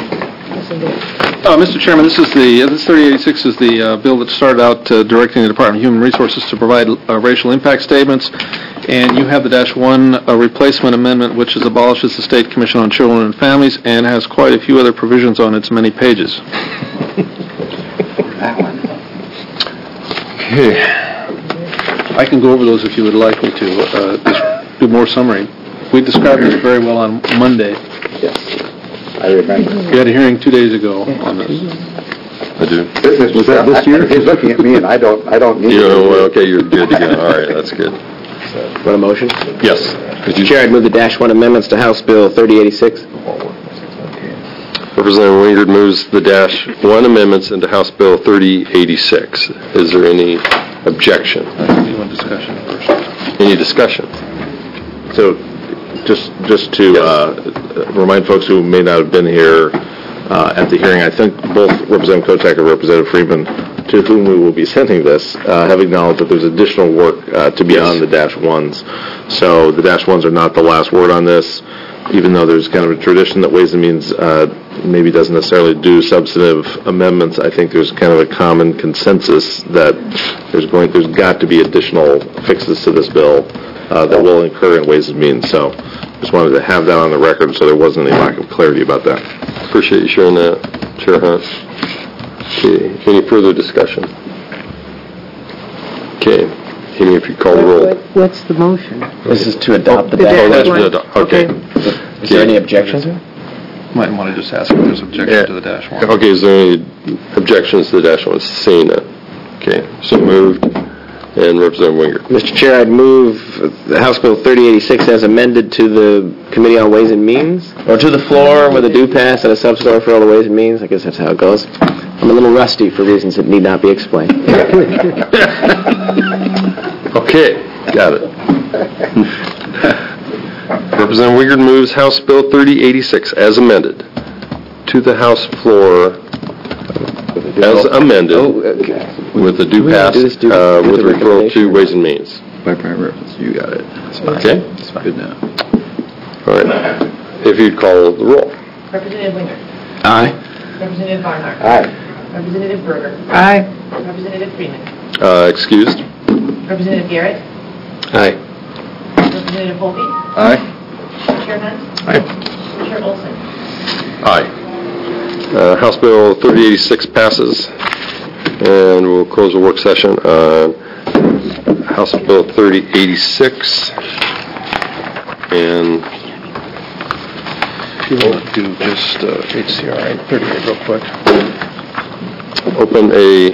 Mr. Chairman, this 3086 is the bill that started out directing the Department of Human Resources to provide racial impact statements, and you have the dash one replacement amendment, which abolishes the State Commission on Children and Families and has quite a few other provisions on its many pages. That one. Okay. I can go over those if you would like me to, just do more summary. We described it very well on Monday. Yes. I remember. We had a hearing 2 days ago on this. I do. Was that this year? He's looking at me, and I don't need You to. know, well, okay, you're good to go. All right, that's good. Want a motion? Yes. Mr. Chair, I'd move the dash one amendments to House Bill 3086. Representative Wingard moves the dash one amendments into House Bill 3086. Is there any objection? You want discussion first? Any discussion? So, just to remind folks who may not have been here at the hearing, I think both Representative Kotek and Representative Freeman, to whom we will be sending this, have acknowledged that there's additional work to be on the dash ones. So the dash ones are not the last word on this, even though there's kind of a tradition that Ways and Means maybe doesn't necessarily do substantive amendments. I think there's kind of a common consensus that there's got to be additional fixes to this bill that will incur in Ways and Means. So just wanted to have that on the record so there wasn't any lack of clarity about that. Appreciate you sharing that, Chair Hunt. Okay, any further discussion? Okay, Amy, if you call the roll. What's the motion? This is to adopt the the dash dash one. one. Okay. Is there any objection to it? Might want to just ask if there's objection to the dash one. Okay, is there any objections to the dash one? Seeing none. Okay, so moved. And Representative Wingard. Mr. Chair, I'd move the House Bill 3086 as amended to the Committee on Ways and Means, or to the floor with a due pass and a substory for all the Ways and Means. I guess that's how it goes. I'm a little rusty for reasons that need not be explained. Okay, got it. Representative Wingard moves House Bill 3086 as amended to the House floor as amended, Oh, okay. with the Do due we wanna pass, do this, do with the referral recommendation to or Ways and Means. By prior reference, you got it. Okay? It's fine. Good now. All right. If you'd call the roll. Representative Winger. Aye. Representative Barnhart. Aye. Representative Berger. Aye. Representative Freeman. Excused? Representative Garrett. Aye. Representative Volpe. Aye. Chair Hunt. Aye. Chair Olson. Aye. House Bill 3086 passes, and we'll close the work session on House Bill 3086. And If you want to do just HCR 38 real quick. open a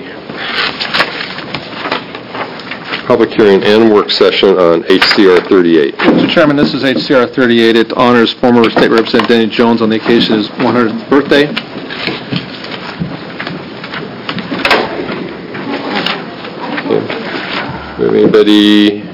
public hearing and work session on HCR 38. Mr. Chairman, this is HCR 38. It honors former State Representative Denny Jones on the occasion of his 100th birthday. Anybody?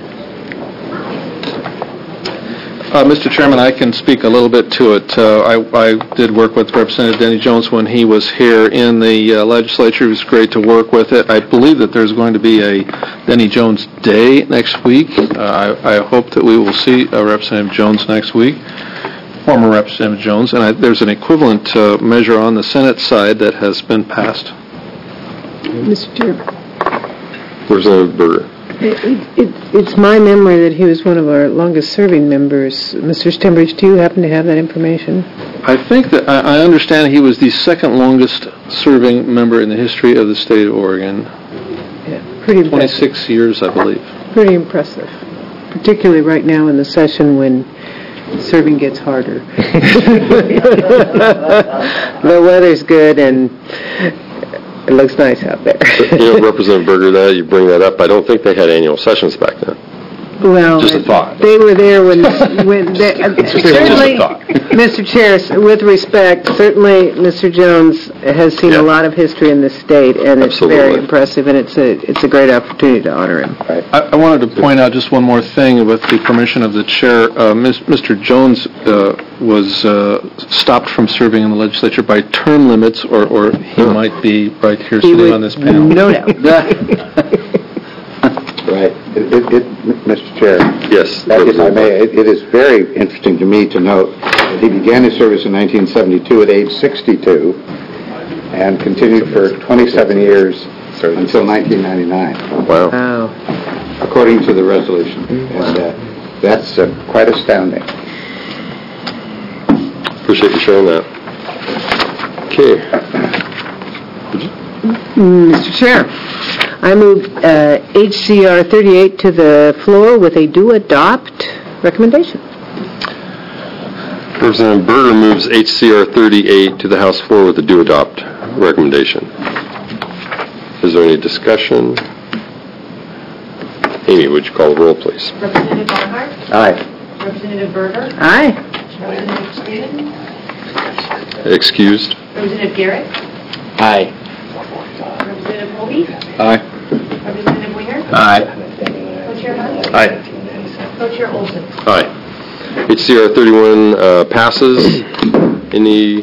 Mr. Chairman, I can speak a little bit to it. I did work with Representative Denny Jones when he was here in the legislature. It was great to work with it. I believe that there's going to be a Denny Jones Day next week. I hope that we will see Representative Jones next week, former Representative Jones, and there's an equivalent measure on the Senate side that has been passed. Mr. Chair, Representative Berger. it's my memory that he was one of our longest-serving members. Mr. Stembridge, do you happen to have that information? I think that I understand he was the second longest serving member in the history of the state of Oregon. Yeah, pretty impressive. 26 years, I believe. Pretty impressive, particularly right now in the session when serving gets harder. The weather's good and it looks nice out there. Representative Berger, now you bring that up, I don't think they had annual sessions back then. Well, Just a thought. they were there when they, certainly, thought. Mr. Chair, with respect, certainly Mr. Jones has seen a lot of history in this state, and it's very impressive, and it's a great opportunity to honor him. I wanted to point out just one more thing with the permission of the chair. Mr. Jones was stopped from serving in the legislature by term limits, or he might be right here sitting on this panel. No doubt. Right. Mr. Chair. Yes. If I may, it is very interesting to me to note that he began his service in 1972 at age 62 and continued for 27 years until 1999. Wow. According to the resolution. And that's quite astounding. Appreciate you sharing that. Okay. Mr. Chair, I move HCR 38 to the floor with a do adopt recommendation. Representative Berger moves HCR 38 to the House floor with a do adopt recommendation. Is there any discussion? Amy, would you call the roll, please? Representative Barnhart. Aye. Representative Berger. Aye. Representative Freeman. Excused? Representative Garrett. Aye. Representative Volpe. Aye. Representative Winger. Aye. Co-Chair Hunt. Aye. Co-Chair Olson. Aye. HCR 31 passes. Any...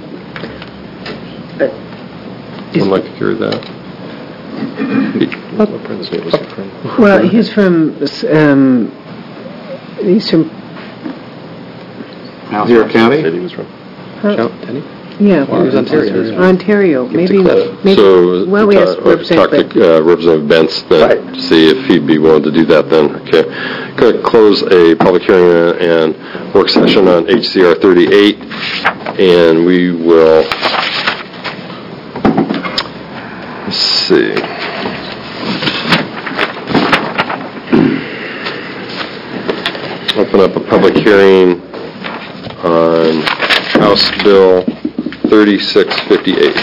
Would like to carry that? Well, he's from Malheur County? He was from. yeah, Ontario. Maybe. So, Well, we asked talk to Representative Bentz then, to see if he'd be willing to do that then. Okay. Going to close a public hearing and work session on HCR 38, and we will, let's see. Open up a public hearing on House Bill 3658.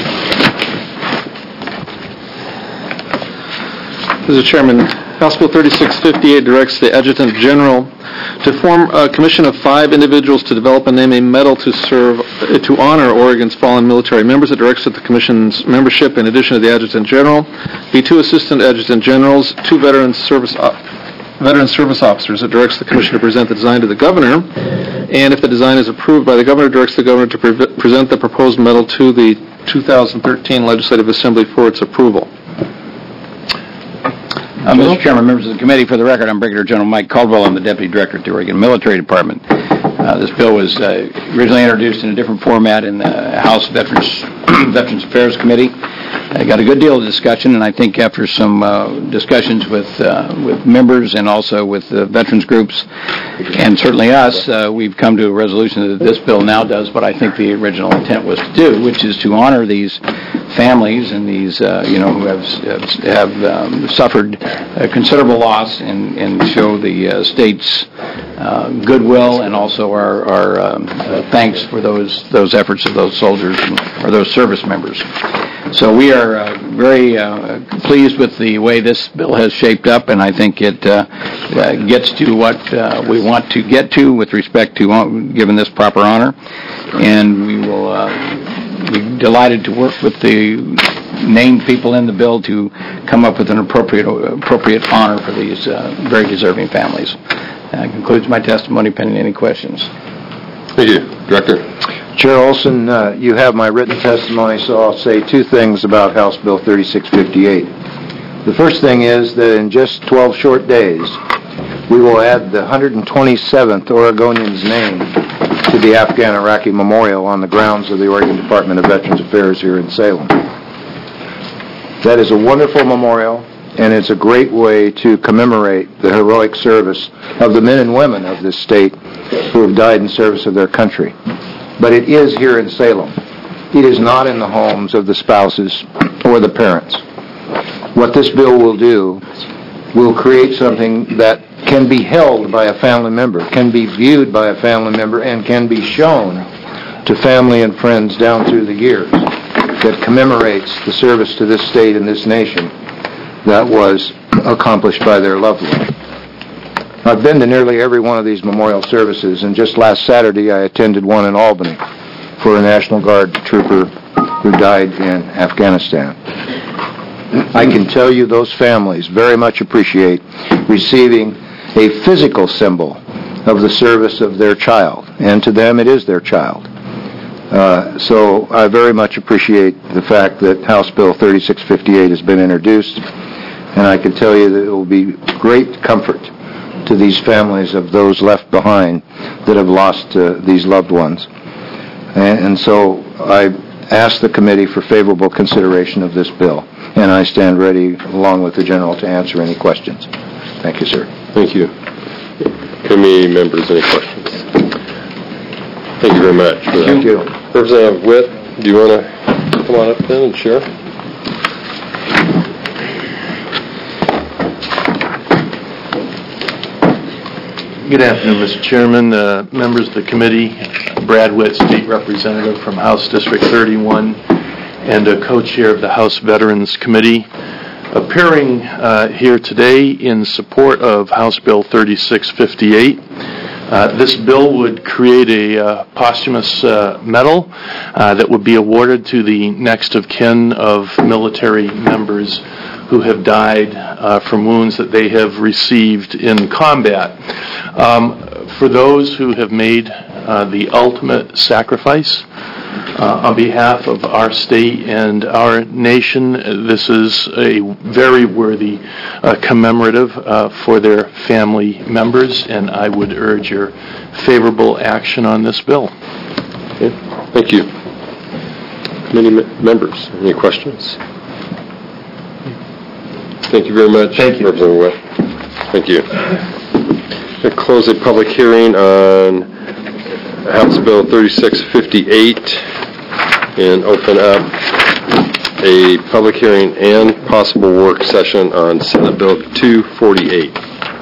Mr. Chairman, House Bill 3658 directs the Adjutant General to form a commission of 5 individuals to develop and name a medal to honor Oregon's fallen military members. It directs that the commission's membership, in addition to the Adjutant General, be 2 Assistant Adjutant Generals, 2 veteran service officers. It directs the commission to present the design to the governor, and if the design is approved by the governor, directs the governor to present the proposed medal to the 2013 Legislative Assembly for its approval. Mr. Chairman, members of the committee, for the record, I'm Brigadier General Mike Caldwell. I'm the Deputy Director at the Oregon Military Department. This bill was originally introduced in a different format in the House Veterans Affairs Committee. I got a good deal of discussion, and I think after some discussions with members and also with the veterans groups, and certainly us, we've come to a resolution that this bill now does what I think the original intent was to do, which is to honor these families and these, who have suffered considerable loss and show the state's goodwill and also our thanks for those efforts of those soldiers or those service members. So we are very pleased with the way this bill has shaped up, and I think it gets to what we want to get to with respect to giving this proper honor. And we will be delighted to work with the named people in the bill to come up with an appropriate honor for these very deserving families. That concludes my testimony, pending any questions. Thank you. Director. Chair Olson, you have my written testimony, so I'll say two things about House Bill 3658. The first thing is that in just 12 short days, we will add the 127th Oregonian's name to the Afghan-Iraqi Memorial on the grounds of the Oregon Department of Veterans Affairs here in Salem. That is a wonderful memorial, and it's a great way to commemorate the heroic service of the men and women of this state who have died in service of their country. But it is here in Salem. It is not in the homes of the spouses or the parents. What this bill will do will create something that can be held by a family member, can be viewed by a family member, and can be shown to family and friends down through the years that commemorates the service to this state and this nation that was accomplished by their loved one. I've been to nearly every one of these memorial services, and just last Saturday I attended one in Albany for a National Guard trooper who died in Afghanistan. I can tell you those families very much appreciate receiving a physical symbol of the service of their child, and to them it is their child. So I very much appreciate the fact that House Bill 3658 has been introduced, and I can tell you that it will be great comfort to these families of those left behind that have lost these loved ones. And so I ask the committee for favorable consideration of this bill, and I stand ready, along with the General, to answer any questions. Thank you, sir. Thank you. Committee members, any questions? Thank you very much for that. Thank you. Representative Witt, do you want to come on up then and share? Good afternoon, Mr. Chairman, members of the committee. Brad Witt, State Representative from House District 31 and a co-chair of the House Veterans Committee, appearing here today in support of House Bill 3658. This bill would create a posthumous medal that would be awarded to the next of kin of military members who have died from wounds that they have received in combat. For those who have made the ultimate sacrifice on behalf of our state and our nation, this is a very worthy commemorative for their family members, and I would urge your favorable action on this bill. Okay. Thank you. Committee members, any questions? Thank you very much. Thank you. Representative Witt. Thank you. We'll close a public hearing on House Bill 3658 and open up a public hearing and possible work session on Senate Bill 248.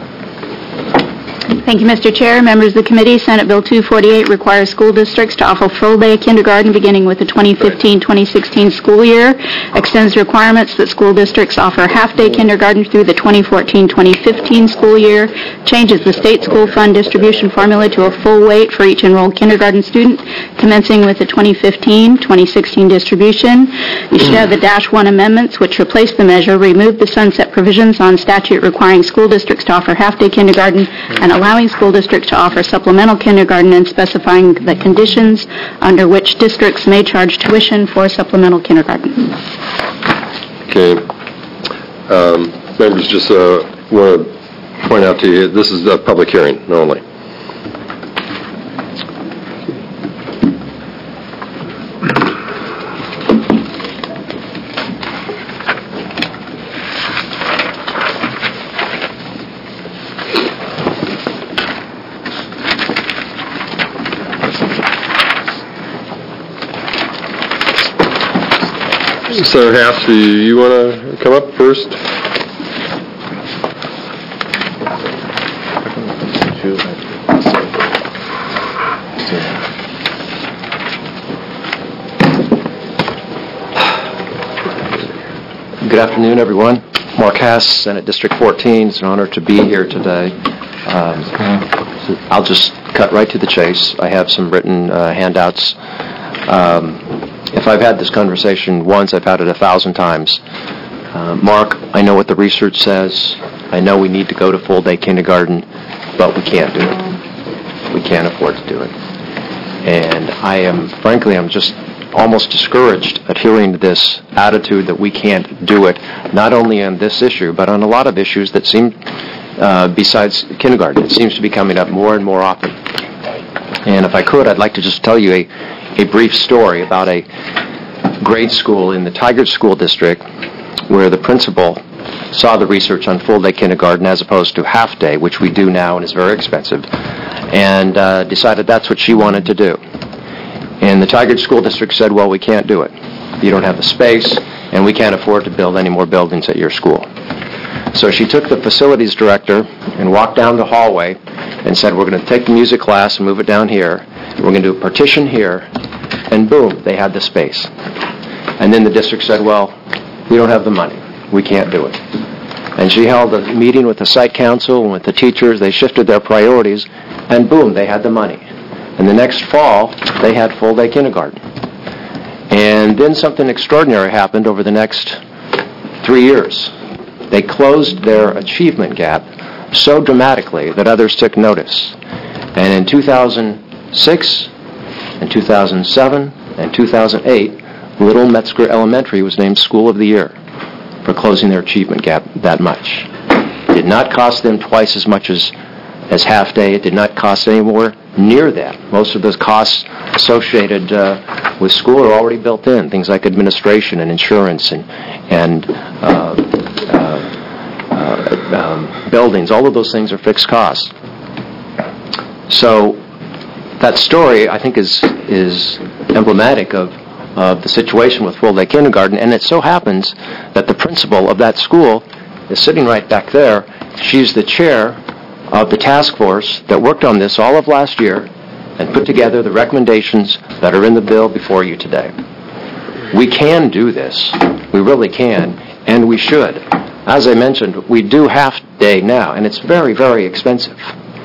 Thank you, Mr. Chair. Members of the committee, Senate Bill 248 requires school districts to offer full-day kindergarten beginning with the 2015-2016 school year, extends requirements that school districts offer half-day kindergarten through the 2014-2015 school year, changes the state school fund distribution formula to a full weight for each enrolled kindergarten student, commencing with the 2015-2016 distribution. You should have the -1 amendments, which replace the measure, remove the sunset provisions on statute requiring school districts to offer half-day kindergarten, and allow allowing school districts to offer supplemental kindergarten and specifying the conditions under which districts may charge tuition for supplemental kindergarten. Okay. Members, just want to point out to you, this is a public hearing only. Senator Haas, do you want to come up first? Good afternoon, everyone. Mark Haas, Senate District 14. It's an honor to be here today. I'll just cut right to the chase. I have some written handouts. If I've had this conversation once, I've had it 1,000 times. Mark, I know what the research says. I know we need to go to full-day kindergarten, but we can't do it. We can't afford to do it. And I'm just almost discouraged at hearing this attitude that we can't do it, not only on this issue, but on a lot of issues that seem, besides kindergarten, it seems to be coming up more and more often. And if I could, I'd like to just tell you a brief story about a grade school in the Tigard School District where the principal saw the research on full-day kindergarten as opposed to half-day, which we do now and is very expensive, and decided that's what she wanted to do. And the Tigard School District said, well, we can't do it. You don't have the space, and we can't afford to build any more buildings at your school. So she took the facilities director and walked down the hallway and said, we're going to take the music class and move it down here. We're going to do a partition here, and boom, they had the space. And then the district said, well, we don't have the money. We can't do it. And she held a meeting with the site council and with the teachers. They shifted their priorities, and boom, they had the money. And the next fall, they had full-day kindergarten. And then something extraordinary happened over the next 3 years. They closed their achievement gap so dramatically that others took notice. And in 2006, and 2007, and 2008, Little Metzger Elementary was named School of the Year for closing their achievement gap that much. It did not cost them twice as much as half-day. It did not cost anywhere near that. Most of those costs associated with school are already built in, things like administration and insurance and buildings. All of those things are fixed costs. So that story, I think, is emblematic of the situation with full-day kindergarten, and it so happens that the principal of that school is sitting right back there. She's the chair of the task force that worked on this all of last year and put together the recommendations that are in the bill before you today. We can do this. We really can, and we should. As I mentioned, we do half-day now, and it's very, very expensive.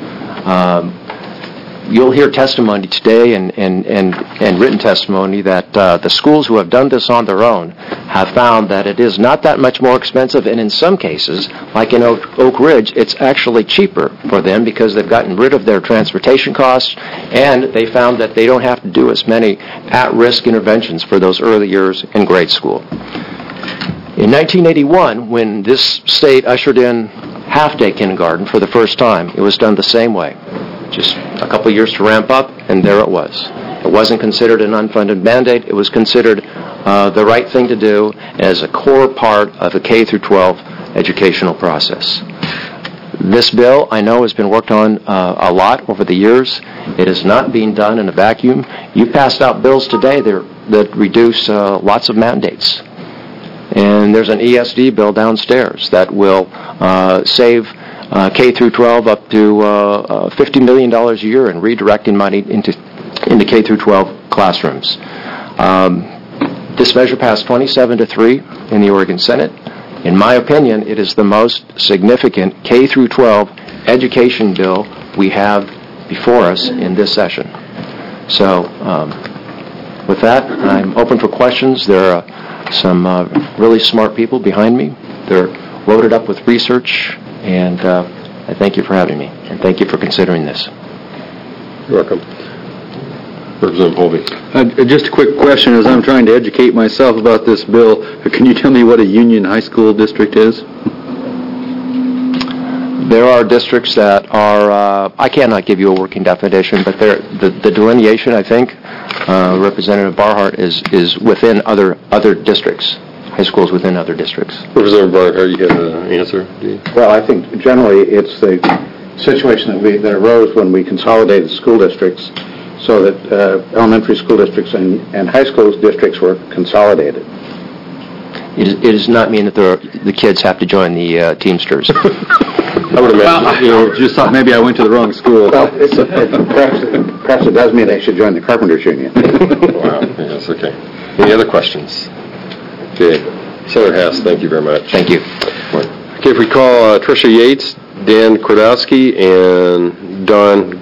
You'll hear testimony today and written testimony that the schools who have done this on their own have found that it is not that much more expensive, and in some cases, like in Oak Ridge, it's actually cheaper for them because they've gotten rid of their transportation costs, and they found that they don't have to do as many at-risk interventions for those early years in grade school. In 1981, when this state ushered in half-day kindergarten for the first time, it was done the same way. Just a couple of years to ramp up, and there it was. It wasn't considered an unfunded mandate. It was considered the right thing to do as a core part of the K through 12 educational process. This bill, I know, has been worked on a lot over the years. It is not being done in a vacuum. You passed out bills today that reduce lots of mandates. And there's an ESD bill downstairs that will save K through 12 up to $50 million a year in redirecting money into K through 12 classrooms. This measure passed 27-3 in the Oregon Senate. In my opinion, it is the most significant K through 12 education bill we have before us in this session. So, with that, I'm open for questions. There are some really smart people behind me. They're loaded up with research, and I thank you for having me, and thank you for considering this. You're welcome. Representative Colby. Just a quick question, as I'm trying to educate myself about this bill, can you tell me what a union high school district is? There are districts that are, I cannot give you a working definition, but the delineation, I think, Representative Barhart, is within other districts, high schools within other districts. Representative Barhart, you have an answer? Well, I think generally it's the situation that arose when we consolidated school districts so that elementary school districts and high school districts were consolidated. It does not mean that the kids have to join the Teamsters. I would imagine, just thought maybe I went to the wrong school. Well, perhaps it does mean they should join the Carpenters Union. Wow, yes, okay. Any other questions? Okay. Senator Haas, thank you very much. Thank you. Okay, if we call Tricia Yates, Dan Kwardowski, and Don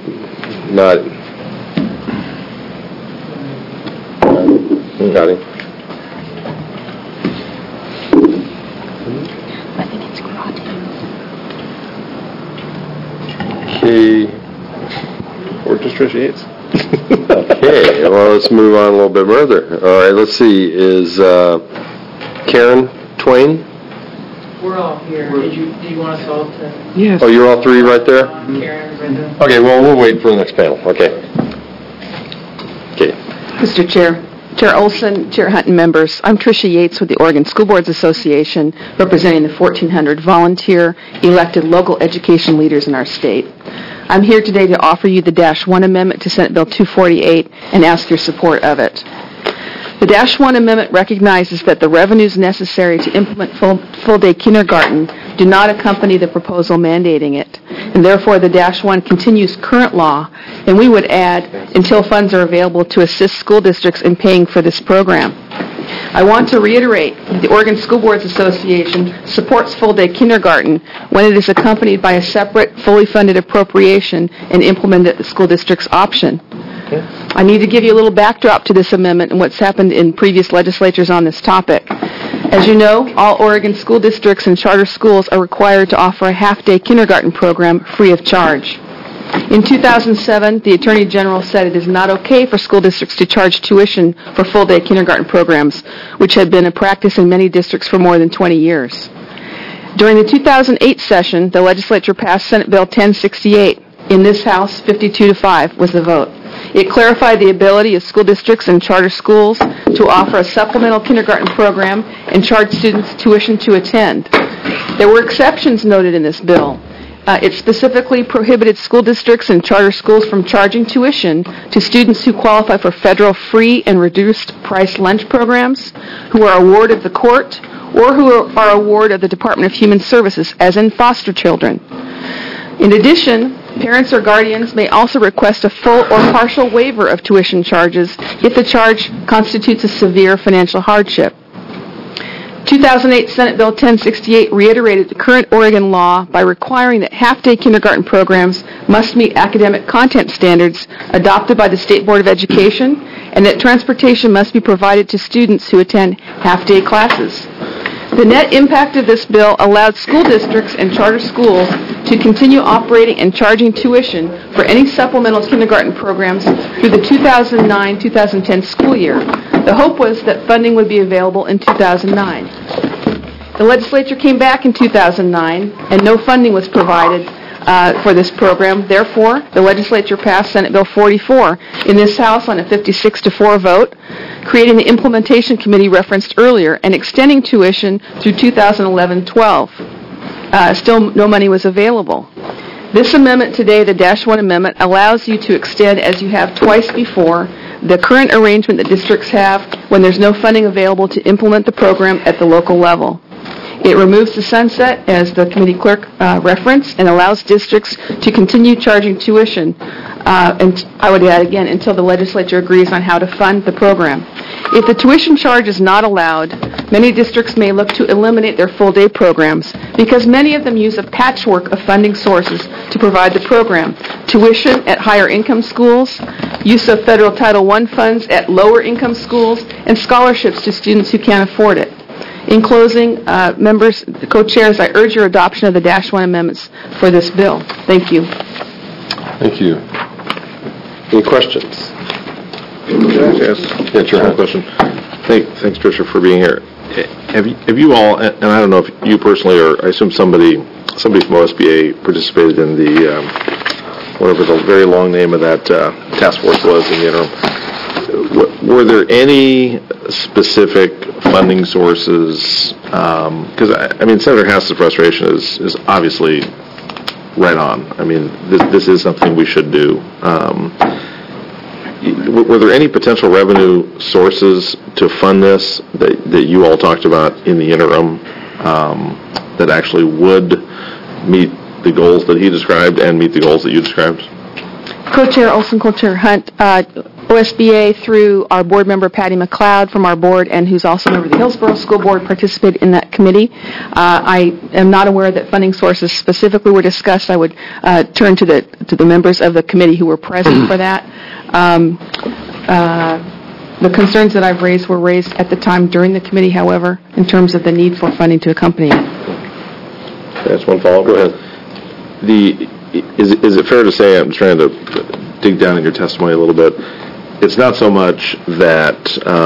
Noddy. Okay. Or just Tricia Yates. Okay, well, let's move on a little bit further. All right, let's see. Is Karen Twain? We're all here. Do you want us all to? Yes. Oh, you're all three right there? Karen, Brenda. Okay, well, we'll wait for the next panel. Okay. Okay. Mr. Chair, Chair Olson, Chair Hunt, and members, I'm Tricia Yates with the Oregon School Boards Association, representing the 1,400 volunteer elected local education leaders in our state. I'm here today to offer you the Dash 1 Amendment to Senate Bill 248 and ask your support of it. The Dash 1 Amendment recognizes that the revenues necessary to implement full-day kindergarten do not accompany the proposal mandating it, and therefore the Dash 1 continues current law, and we would add, until funds are available to assist school districts in paying for this program. I want to reiterate that the Oregon School Boards Association supports full-day kindergarten when it is accompanied by a separate, fully funded appropriation and implemented at the school district's option. I need to give you a little backdrop to this amendment and what's happened in previous legislatures on this topic. As you know, all Oregon school districts and charter schools are required to offer a half-day kindergarten program free of charge. In 2007, the Attorney General said it is not okay for school districts to charge tuition for full-day kindergarten programs, which had been a practice in many districts for more than 20 years. During the 2008 session, the legislature passed Senate Bill 1068. In this House, 52-5 was the vote. It clarified the ability of school districts and charter schools to offer a supplemental kindergarten program and charge students tuition to attend. There were exceptions noted in this bill. It specifically prohibited school districts and charter schools from charging tuition to students who qualify for federal free and reduced price lunch programs, who are a ward of the court, or who are a ward of the Department of Human Services, as in foster children. In addition, parents or guardians may also request a full or partial waiver of tuition charges if the charge constitutes a severe financial hardship. 2008 Senate Bill 1068 reiterated the current Oregon law by requiring that half-day kindergarten programs must meet academic content standards adopted by the State Board of Education, and that transportation must be provided to students who attend half-day classes. The net impact of this bill allowed school districts and charter schools to continue operating and charging tuition for any supplemental kindergarten programs through the 2009-2010 school year. The hope was that funding would be available in 2009. The legislature came back in 2009, and no funding was provided for this program. Therefore, the legislature passed Senate Bill 44 in this House on a 56-4 vote, creating the implementation committee referenced earlier and extending tuition through 2011-12. Still, no money was available. This amendment today, the Dash 1 Amendment, allows you to extend, as you have twice before, the current arrangement that districts have when there's no funding available to implement the program at the local level. It removes the sunset, as the committee clerk referenced, and allows districts to continue charging tuition, and I would add again, until the legislature agrees on how to fund the program. If the tuition charge is not allowed, many districts may look to eliminate their full-day programs because many of them use a patchwork of funding sources to provide the program. Tuition at higher income schools, use of federal Title I funds at lower income schools, and scholarships to students who can't afford it. In closing, members, co-chairs, I urge your adoption of the Dash 1 amendments for this bill. Thank you. Thank you. Any questions? Yeah, sure, question. Thanks, Tricia, for being here. Have you all, and I don't know if you personally, or I assume somebody from OSBA participated in the, whatever the very long name of that task force was in the interim. Were there any specific funding sources? Because, I mean, Senator Hass's frustration is obviously right on. I mean, this is something we should do. Were there any potential revenue sources to fund this that you all talked about in the interim that actually would meet the goals that he described and meet the goals that you described? Co-Chair Olson, Co-Chair Hunt, OSBA through our board member Patty McLeod from our board and who's also a member of the Hillsborough School Board participated in that committee. I am not aware that funding sources specifically were discussed. I would turn to the members of the committee who were present for that. The concerns that I've raised were raised at the time during the committee, however, in terms of the need for funding to accompany it. That's one follow-up. Go ahead. Is it fair to say, I'm trying to dig down in your testimony a little bit, it's not so much that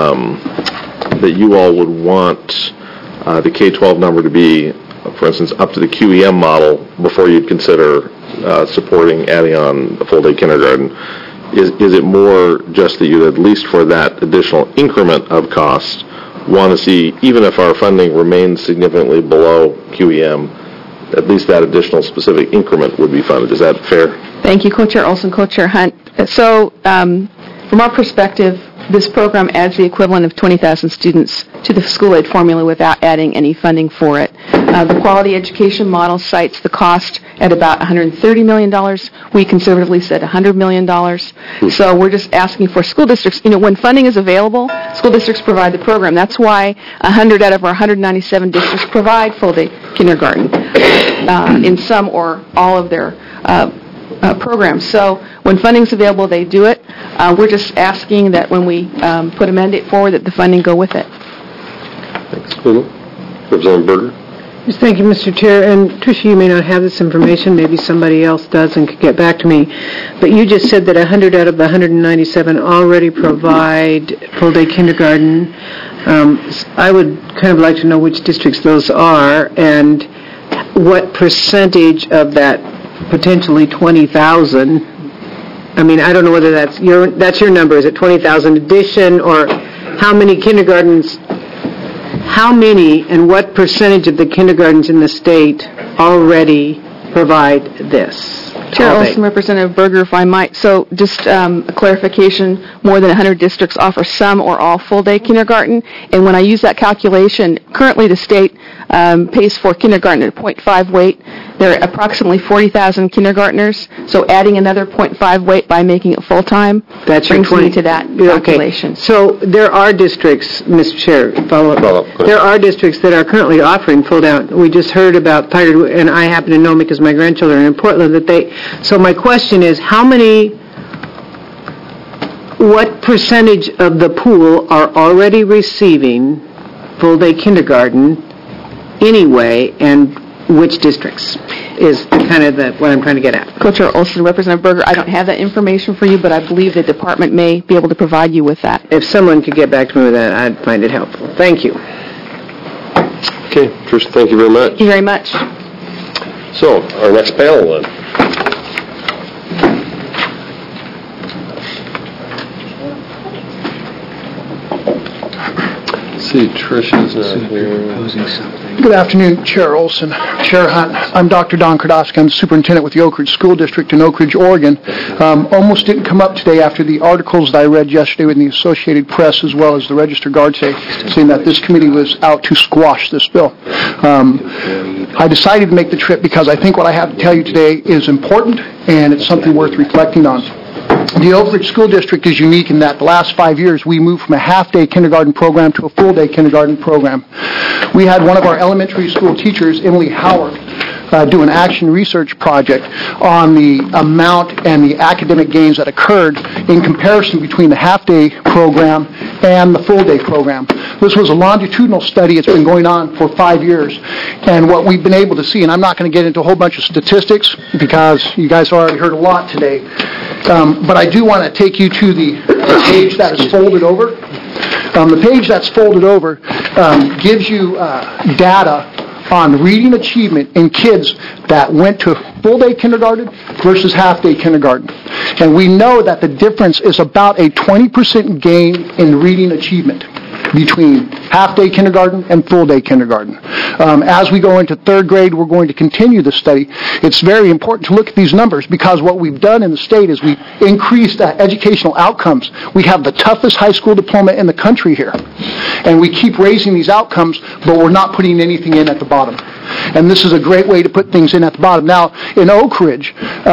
that you all would want the K-12 number to be, for instance, up to the QEM model before you'd consider supporting adding on a full-day kindergarten? Is it more just that you, at least for that additional increment of cost, want to see, even if our funding remains significantly below QEM, at least that additional specific increment would be funded? Is that fair? Thank you, Co-Chair Olson, Co-Chair Hunt. So, from our perspective, this program adds the equivalent of 20,000 students to the school aid formula without adding any funding for it. The quality education model cites the cost at about $130 million. We conservatively said $100 million. So we're just asking for school districts, when funding is available, school districts provide the program. That's why 100 out of our 197 districts provide full-day kindergarten in some or all of their programs. So when funding's available, they do it. We're just asking that when we put a mandate forward, that the funding go with it. Thanks. Representative Berger? Yes, thank you, Mr. Chair. And Tricia, you may not have this information. Maybe somebody else does and could get back to me. But you just said that 100 out of the 197 already provide full-day kindergarten. I would kind of like to know which districts those are and what percentage of that potentially 20,000. I mean, I don't know whether that's your number. Is it 20,000 addition, or how many kindergartens? How many and what percentage of the kindergartens in the state already provide this? Chair Olson, Representative Berger, if I might. So just a clarification, more than 100 districts offer some or all full-day kindergarten. And when I use that calculation, currently the state pays for kindergarten at 0.5 weight. There are approximately 40,000 kindergartners. So adding another 0.5 weight by making it full-time brings me to that calculation. Okay. So there are districts, Mr. Chair, there are districts that are currently offering full-day. We just heard about Pirate, and I happen to know because my grandchildren are in Portland that they. So my question is, what percentage of the pool are already receiving full-day kindergarten anyway, and which districts is kind of what I'm trying to get at. Co-Chair Olson, Representative Berger, I don't have that information for you, but I believe the department may be able to provide you with that. If someone could get back to me with that, I'd find it helpful. Thank you. Okay, Tricia, thank you very much. Thank you very much. So, our next panel then. See, Tricia's not here. Good afternoon, Chair Olson, Chair Hunt. I'm Dr. Don Kardowski. I'm the superintendent with the Oak Ridge School District in Oak Ridge, Oregon. Almost didn't come up today after the articles that I read yesterday in the Associated Press as well as the Register Guard saying that this committee was out to squash this bill. I decided to make the trip because I think what I have to tell you today is important and it's something worth reflecting on. The Oak Ridge School District is unique in that the last 5 years we moved from a half-day kindergarten program to a full-day kindergarten program. We had one of our elementary school teachers, Emily Howard, do an action research project on the amount and the academic gains that occurred in comparison between the half-day program and the full-day program. This was a longitudinal study. It's been going on for 5 years. And what we've been able to see, and I'm not going to get into a whole bunch of statistics because you guys already heard a lot today, but I do want to take you to the page that is folded over. The page that's folded over gives you data on reading achievement in kids that went to full-day kindergarten versus half-day kindergarten. And we know that the difference is about a 20% gain in reading achievement between half-day kindergarten and full-day kindergarten. As we go into third grade, we're going to continue the study. It's very important to look at these numbers because what we've done in the state is we increased educational outcomes. We have the toughest high school diploma in the country here. And we keep raising these outcomes, but we're not putting anything in at the bottom. And this is a great way to put things in at the bottom. Now, in Oak Ridge,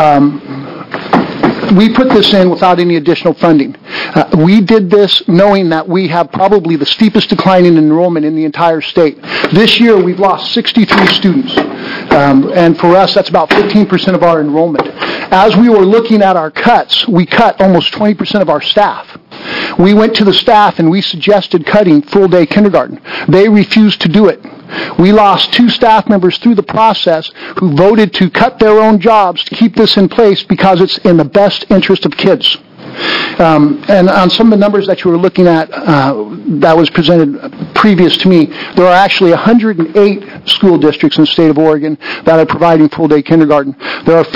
we put this in without any additional funding. We did this knowing that we have probably the steepest decline in enrollment in the entire state. This year, we've lost 63 students. And for us, that's about 15% of our enrollment. As we were looking at our cuts, we cut almost 20% of our staff. We went to the staff and we suggested cutting full-day kindergarten. They refused to do it. We lost 2 staff members through the process who voted to cut their own jobs to keep this in place because it's in the best interest of kids. And on some of the numbers that you were looking at that was presented previous to me, there are actually 108 school districts in the state of Oregon that are providing full-day kindergarten. There are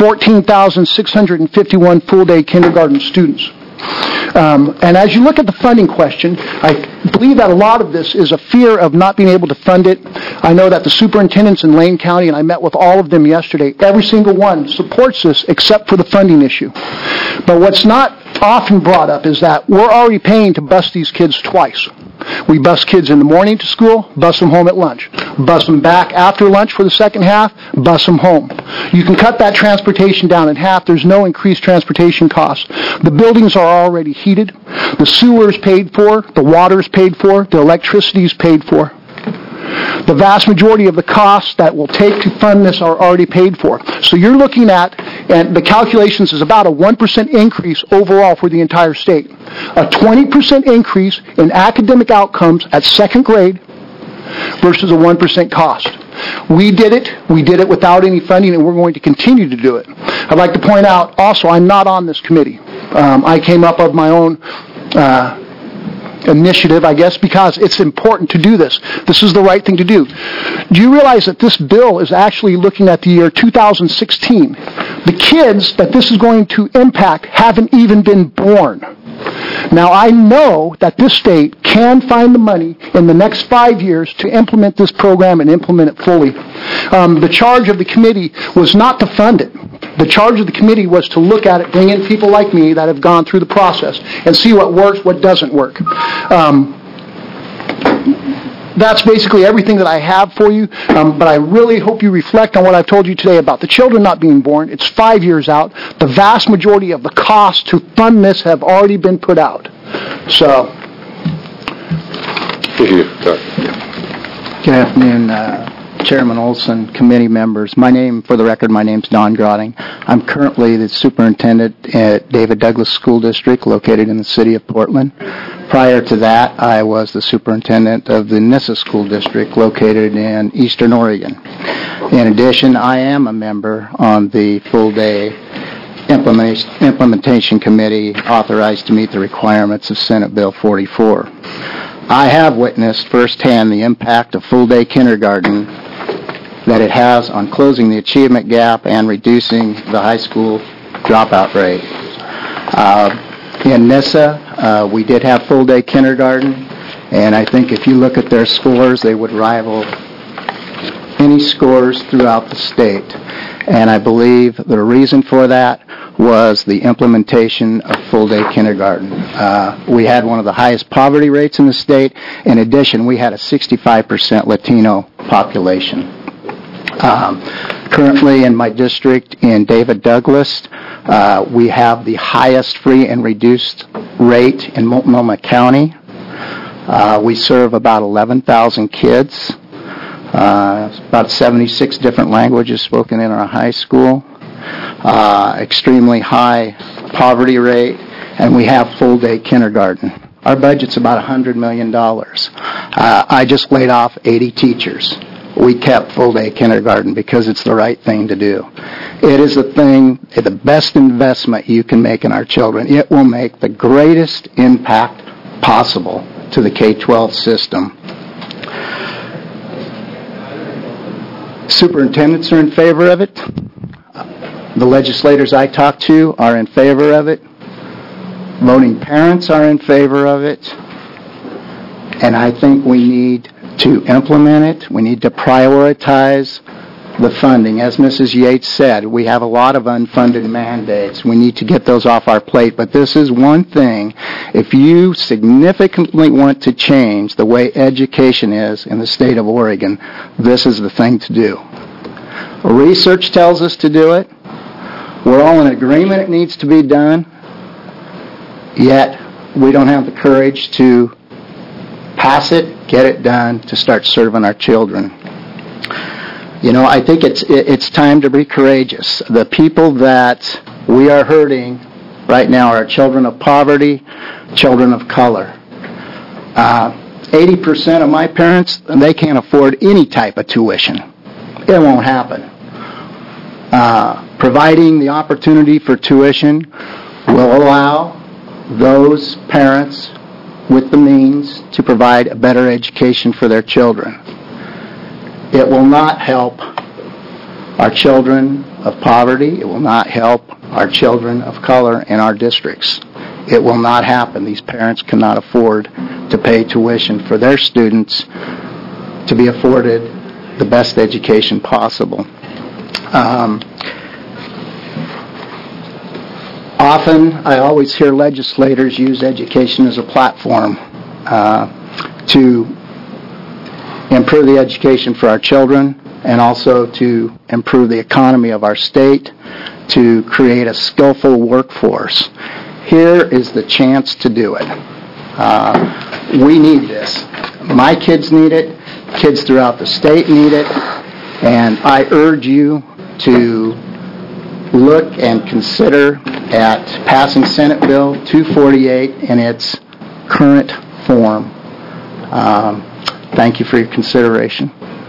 14,651 full-day kindergarten students. And as you look at the funding question, I believe that a lot of this is a fear of not being able to fund it. I know that the superintendents in Lane County, and I met with all of them yesterday, every single one supports this except for the funding issue. But what's not often brought up is that we're already paying to bus these kids twice. We bus kids in the morning to school, bus them home at lunch. Bus them back after lunch for the second half, bus them home. You can cut that transportation down in half. There's no increased transportation costs. The buildings are already heated. The sewer is paid for. The water is paid for. The electricity is paid for. The vast majority of the costs that will take to fund this are already paid for. So you're looking at, and the calculations is about a 1% increase overall for the entire state. A 20% increase in academic outcomes at second grade versus a 1% cost. We did it without any funding, and we're going to continue to do it. I'd like to point out also, I'm not on this committee. I came up of my own initiative, I guess, because it's important to do this. This is the right thing to do. Do you realize that this bill is actually looking at the year 2016? The kids that this is going to impact haven't even been born. Now, I know that this state can find the money in the next 5 years to implement this program and implement it fully. The charge of the committee was not to fund it. The charge of the committee was to look at it, bring in people like me that have gone through the process, and see what works, what doesn't work. That's basically everything that I have for you, but I really hope you reflect on what I've told you today about the children not being born. It's 5 years out. The vast majority of the costs to fund this have already been put out. So. Thank you. Good afternoon, Chairman Olson, committee members. For the record, my name's Don Grotting. I'm currently the superintendent at David Douglas School District, located in the city of Portland. Prior to that, I was the superintendent of the Nyssa School District, located in Eastern Oregon. In addition, I am a member on the full-day implementation committee authorized to meet the requirements of Senate Bill 44. I have witnessed firsthand the impact of full-day kindergarten that it has on closing the achievement gap and reducing the high school dropout rate. In Nyssa, we did have full-day kindergarten, and I think if you look at their scores, they would rival any scores throughout the state. And I believe the reason for that was the implementation of full-day kindergarten. We had one of the highest poverty rates in the state. In addition, we had a 65% Latino population. Currently in my district in David Douglas, we have the highest free and reduced rate in Multnomah County. We serve about 11,000 kids. About 76 different languages spoken in our high school. Extremely high poverty rate, and we have full-day kindergarten. Our budget's about $100 million. I just laid off 80 teachers. We kept full-day kindergarten because it's the right thing to do. It is the best investment you can make in our children. It will make the greatest impact possible to the K-12 system. Superintendents are in favor of it. The legislators I talk to are in favor of it. Voting parents are in favor of it. And I think we need to implement it. We need to prioritize the funding. As Mrs. Yates said, we have a lot of unfunded mandates. We need to get those off our plate. But this is one thing. If you significantly want to change the way education is in the state of Oregon, this is the thing to do. Research tells us to do it. We're all in agreement it needs to be done. Yet, we don't have the courage to pass it, get it done, to start serving our children. You know, I think it's time to be courageous. The people that we are hurting right now are children of poverty, children of color. 80% of my parents, they can't afford any type of tuition. It won't happen. Providing the opportunity for tuition will allow those parents with the means to provide a better education for their children. It will not help our children of poverty. It will not help our children of color in our districts. It will not happen. These parents cannot afford to pay tuition for their students to be afforded the best education possible. Often, I always hear legislators use education as a platform to improve the education for our children and also to improve the economy of our state, to create a skillful workforce. Here is the chance to do it. We need this. My kids need it. Kids throughout the state need it. And I urge you to look and consider at passing Senate Bill 248 in its current form. Thank you for your consideration.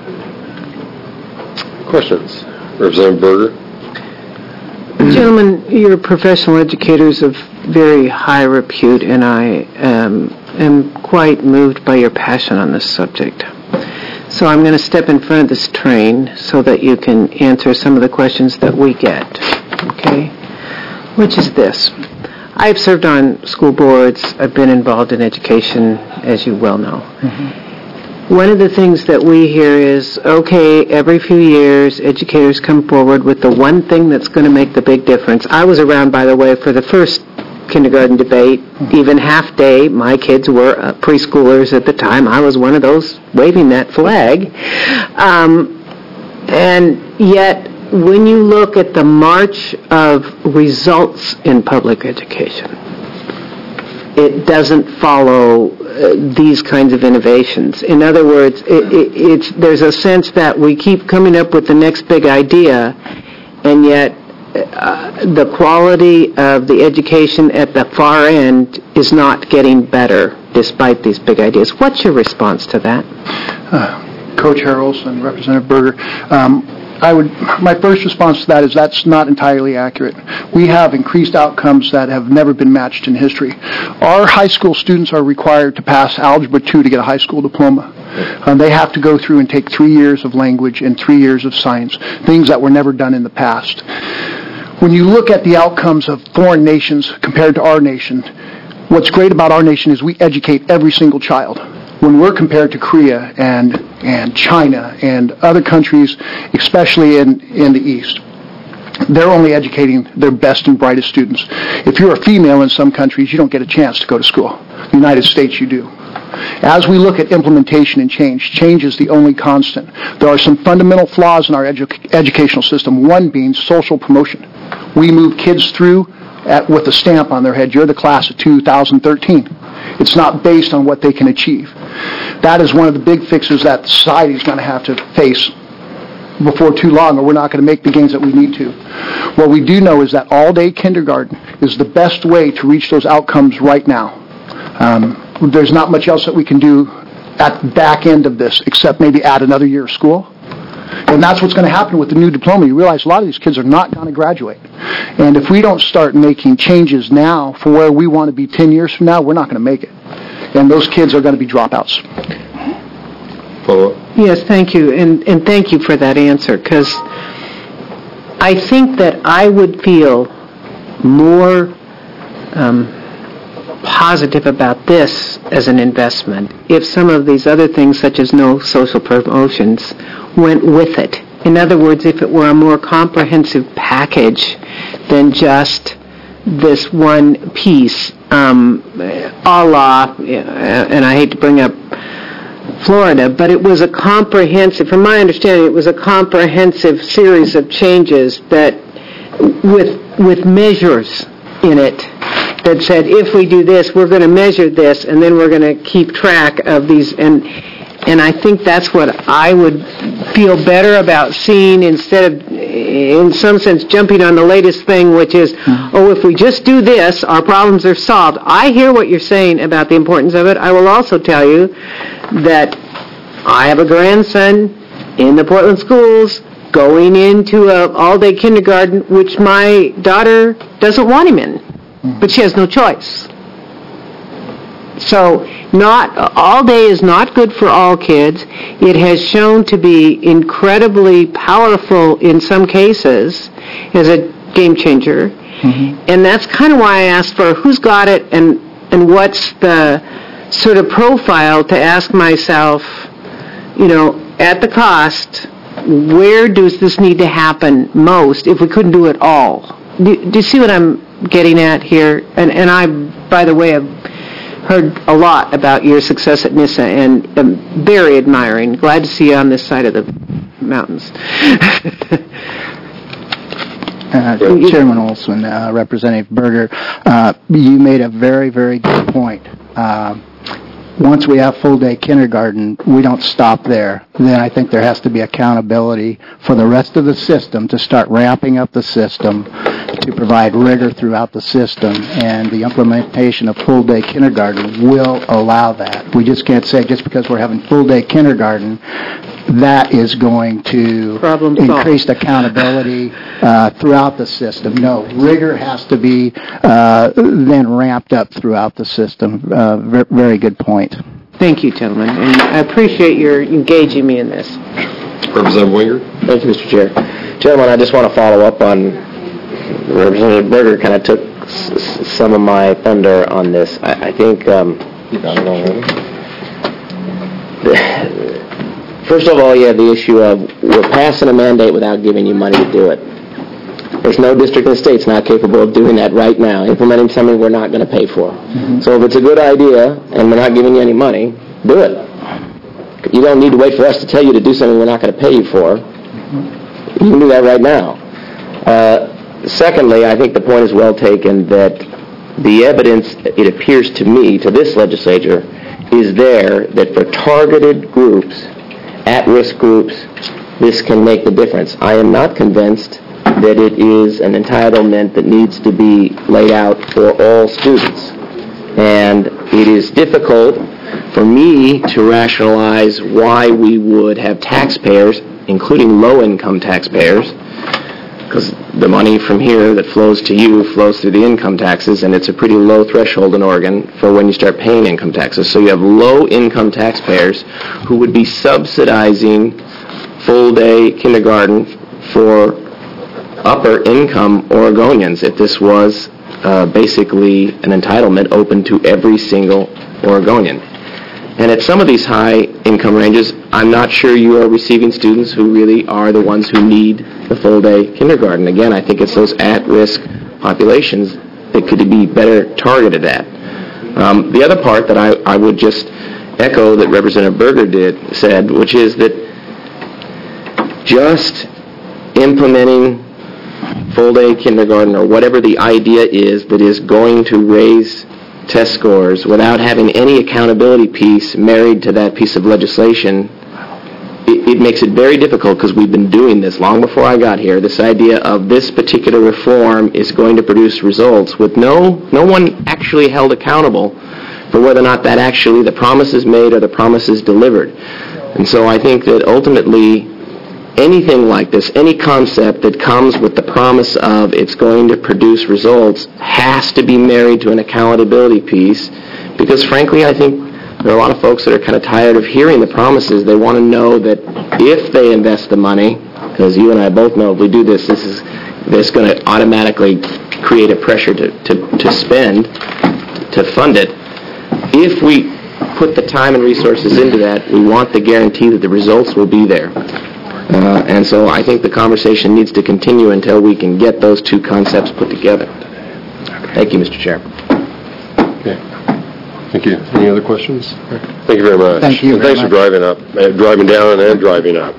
Questions? Representative Berger? Gentlemen, you're professional educators of very high repute, and I am quite moved by your passion on this subject. So I'm going to step in front of this train so that you can answer some of the questions that we get, okay? Which is this. I've served on school boards. I've been involved in education, as you well know. Mm-hmm. One of the things that we hear is, okay, every few years, educators come forward with the one thing that's going to make the big difference. I was around, by the way, for the first kindergarten debate, even half day. My kids were preschoolers at the time. I was one of those waving that flag. And yet, when you look at the march of results in public education, it doesn't follow these kinds of innovations. In other words, there's a sense that we keep coming up with the next big idea, and yet the quality of the education at the far end is not getting better despite these big ideas. What's your response to that? Co-Chair Olson, Representative Berger. My first response to that is that's not entirely accurate. We have increased outcomes that have never been matched in history. Our high school students are required to pass Algebra 2 to get a high school diploma. They have to go through and take 3 years of language and 3 years of science, things that were never done in the past. When you look at the outcomes of foreign nations compared to our nation, what's great about our nation is we educate every single child. When we're compared to Korea and China and other countries, especially in the East, they're only educating their best and brightest students. If you're a female in some countries, you don't get a chance to go to school. In the United States, you do. As we look at implementation and change is the only constant. There are some fundamental flaws in our educational system, one being social promotion. We move kids through with a stamp on their head. You're the class of 2013. It's not based on what they can achieve. That is one of the big fixes that society is going to have to face before too long, or we're not going to make the gains that we need to. What we do know is that all-day kindergarten is the best way to reach those outcomes right now. There's not much else that we can do at the back end of this except maybe add another year of school. And that's what's going to happen with the new diploma. You realize a lot of these kids are not going to graduate. And if we don't start making changes now for where we want to be 10 years from now, we're not going to make it. And those kids are going to be dropouts. Follow-up? Yes, thank you, and thank you for that answer, because I think that I would feel more positive about this as an investment if some of these other things, such as no social promotions, went with it. In other words, if it were a more comprehensive package than just this one piece, a la, and I hate to bring up Florida, but it was a comprehensive, from my understanding, it was a comprehensive series of changes that, with measures in it, that said, if we do this, we're going to measure this, and then we're going to keep track of these, and I think that's what I would feel better about seeing instead of, in some sense, jumping on the latest thing, which is, oh, if we just do this, our problems are solved. I hear what you're saying about the importance of it. I will also tell you that I have a grandson in the Portland schools going into an all-day kindergarten, which my daughter doesn't want him in, but she has no choice. So all day is not good for all kids. It has shown to be incredibly powerful in some cases as a game changer. And that's kind of why I asked for who's got it and what's the sort of profile to ask myself, at the cost, where does this need to happen most if we couldn't do it all? Do you see what I'm getting at here? And I, by the way, have heard a lot about your success at NISA and am very admiring. Glad to see you on this side of the mountains. Chairman Olson, Representative Berger, you made a very, very good point. Once we have full-day kindergarten, we don't stop there. Then I think there has to be accountability for the rest of the system to start ramping up the system to provide rigor throughout the system, and the implementation of full-day kindergarten will allow that. We just can't say just because we're having full-day kindergarten, that is going to increase accountability throughout the system. No, rigor has to be then ramped up throughout the system. Very good point. Thank you, gentlemen, and I appreciate your engaging me in this. Representative Winger. Thank you, Mr. Chair. Gentlemen, I just want to follow up on Representative Berger kind of took some of my thunder on this. I think, first of all, you have the issue of we're passing a mandate without giving you money to do it. There's no district in the state's not capable of doing that right now, implementing something we're not going to pay for. So if it's a good idea and we're not giving you any money, do it. You don't need to wait for us to tell you to do something we're not going to pay you for. You can do that right now. Secondly, I think the point is well taken that the evidence, it appears to me, to this legislature, is there that for targeted groups, at-risk groups, this can make the difference. I am not convinced that it is an entitlement that needs to be laid out for all students. And it is difficult for me to rationalize why we would have taxpayers, including low-income taxpayers, because the money from here that flows to you flows through the income taxes, and it's a pretty low threshold in Oregon for when you start paying income taxes. So you have low-income taxpayers who would be subsidizing full-day kindergarten for upper-income Oregonians if this was basically an entitlement open to every single Oregonian. And at some of these high income ranges, I'm not sure you are receiving students who really are the ones who need the full-day kindergarten. Again, I think it's those at-risk populations that could be better targeted at. The other part that I would just echo that Representative Berger said, which is that just implementing full-day kindergarten or whatever the idea is that is going to raise test scores without having any accountability piece married to that piece of legislation, it makes it very difficult, because we've been doing this long before I got here. This idea of this particular reform is going to produce results with no one actually held accountable for whether or not that actually the promise is made or the promise is delivered. And so I think that ultimately anything like this, any concept that comes with the promise of it's going to produce results, has to be married to an accountability piece, because frankly I think there are a lot of folks that are kind of tired of hearing the promises. They want to know that if they invest the money, because you and I both know if we do this, this going to automatically create a pressure to spend, to fund it. If we put the time and resources into that, we want the guarantee that the results will be there. And so I think the conversation needs to continue until we can get those two concepts put together. Thank you, Mr. Chair. Okay. Thank you. Any other questions? Thank you very much. Thank you And thanks for driving down and driving up.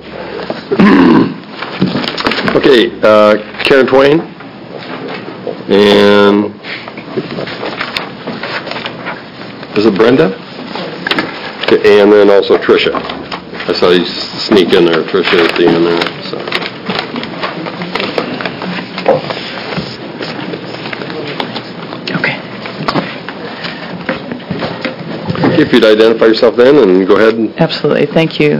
Okay, Karen Twain. And is it Brenda? Okay, and then also Tricia. I saw you sneak in there, Tricia, at the end there. So. If you'd identify yourself then and go ahead. Absolutely. Thank you,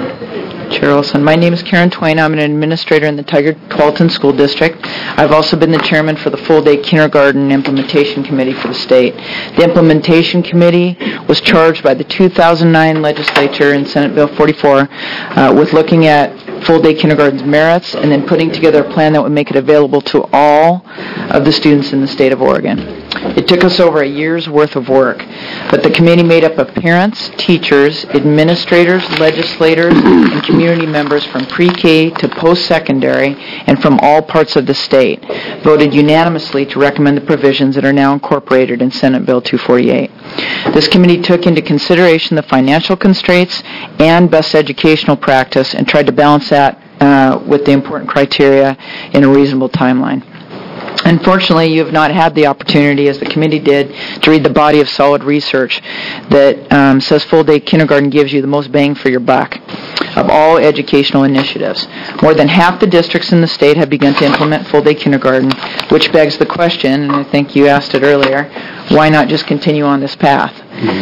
Chair Olson. My name is Karen Twain. I'm an administrator in the Tigard-Tualatin School District. I've also been the chairman for the full-day kindergarten implementation committee for the state. The implementation committee was charged by the 2009 legislature in Senate Bill 44 with looking at full-day kindergarten's merits and then putting together a plan that would make it available to all of the students in the state of Oregon. It took us over a year's worth of work, but the committee made up of parents, teachers, administrators, legislators, and community members from pre-K to post-secondary and from all parts of the state, voted unanimously to recommend the provisions that are now incorporated in Senate Bill 248. This committee took into consideration the financial constraints and best educational practice and tried to balance that with the important criteria in a reasonable timeline. Unfortunately, you have not had the opportunity, as the committee did, to read the body of solid research that says full-day kindergarten gives you the most bang for your buck of all educational initiatives. More than half the districts in the state have begun to implement full-day kindergarten, which begs the question, and I think you asked it earlier, why not just continue on this path?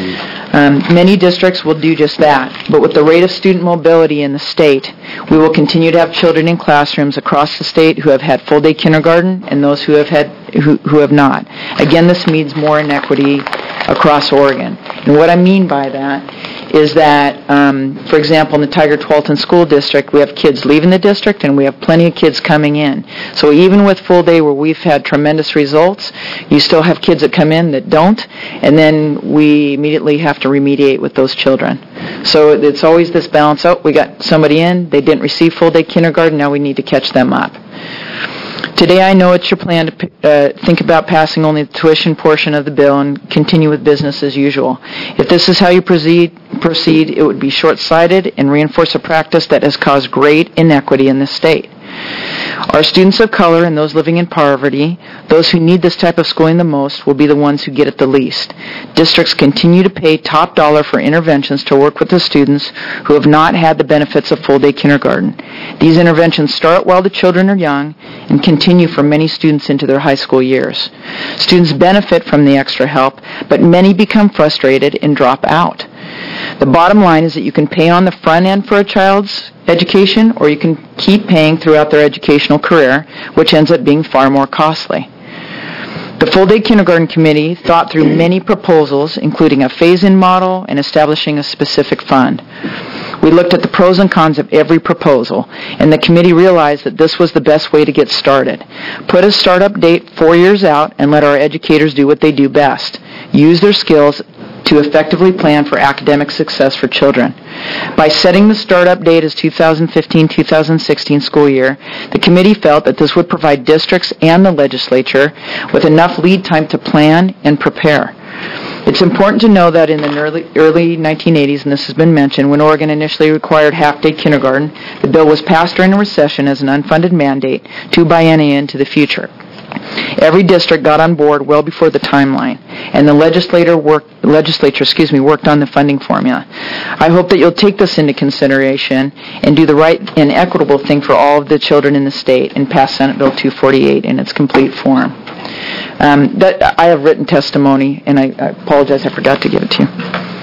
Many districts will do just that, but with the rate of student mobility in the state, we will continue to have children in classrooms across the state who have had full-day kindergarten and those who have not. Again, this means more inequity across Oregon. And what I mean by that is that, for example, in the Tigard-Tualatin School District, we have kids leaving the district and we have plenty of kids coming in. So even with full day where we've had tremendous results, you still have kids that come in that don't, and then we immediately have to remediate with those children. So it's always this balance. Oh, we got somebody in, they didn't receive full day kindergarten, now we need to catch them up. Today I know it's your plan to think about passing only the tuition portion of the bill and continue with business as usual. If this is how you proceed, it would be short-sighted and reinforce a practice that has caused great inequity in this state. Our students of color and those living in poverty, those who need this type of schooling the most, will be the ones who get it the least. Districts continue to pay top dollar for interventions to work with the students who have not had the benefits of full-day kindergarten. These interventions start while the children are young and continue for many students into their high school years. Students benefit from the extra help, but many become frustrated and drop out. The bottom line is that you can pay on the front end for a child's education, or you can keep paying throughout their educational career, which ends up being far more costly. The Full-Day Kindergarten Committee thought through many proposals, including a phase-in model and establishing a specific fund. We looked at the pros and cons of every proposal, and the committee realized that this was the best way to get started. Put a startup date 4 years out and let our educators do what they do best. Use their skills to effectively plan for academic success for children. By setting the startup date as 2015-2016 school year, the committee felt that this would provide districts and the legislature with enough lead time to plan and prepare. It's important to know that in the early 1980s, and this has been mentioned, when Oregon initially required half-day kindergarten, the bill was passed during a recession as an unfunded mandate 2 biennia into the future. Every district got on board well before the timeline, and the legislature worked on the funding formula. I hope that you'll take this into consideration and do the right and equitable thing for all of the children in the state and pass Senate Bill 248 in its complete form. I have written testimony, and I apologize, I forgot to give it to you.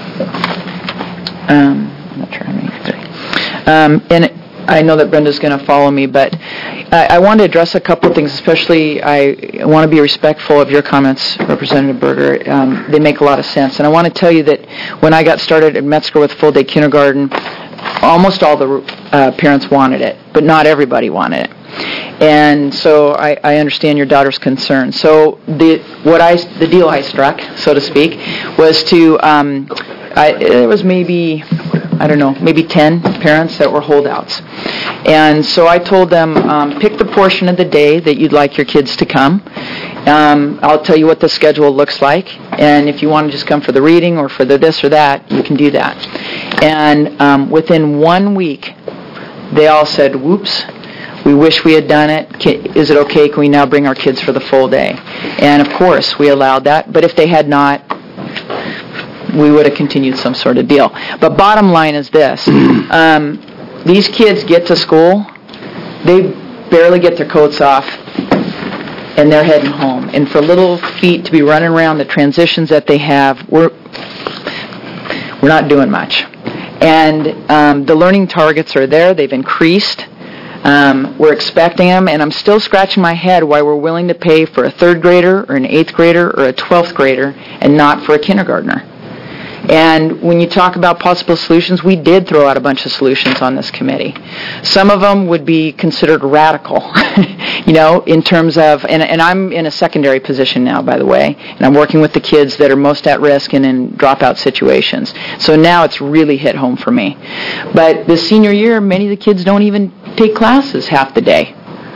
I'm not sure how many. And I know that Brenda's going to follow me, but I want to address a couple of things, especially I want to be respectful of your comments, Representative Berger. They make a lot of sense. And I want to tell you that when I got started at Metzger with full-day kindergarten, almost all the parents wanted it, but not everybody wanted it. And so I understand your daughter's concern. So the deal I struck, so to speak, was to, it was maybe 10 parents that were holdouts. And so I told them, pick the portion of the day that you'd like your kids to come. I'll tell you what the schedule looks like. And if you want to just come for the reading or for the this or that, you can do that. And within 1 week, they all said, whoops, we wish we had done it. Is it okay? Can we now bring our kids for the full day? And of course, we allowed that. But if they had not, we would have continued some sort of deal. But bottom line is this. These kids get to school, they barely get their coats off, and they're heading home. And for little feet to be running around the transitions that they have, we're not doing much. And the learning targets are there. They've increased. We're expecting them, and I'm still scratching my head why we're willing to pay for a 3rd grader or an 8th grader or a 12th grader and not for a kindergartner. And when you talk about possible solutions, we did throw out a bunch of solutions on this committee. Some of them would be considered radical, in terms of, and I'm in a secondary position now, by the way, and I'm working with the kids that are most at risk and in dropout situations. So now it's really hit home for me. But the senior year, many of the kids don't even take classes half the day.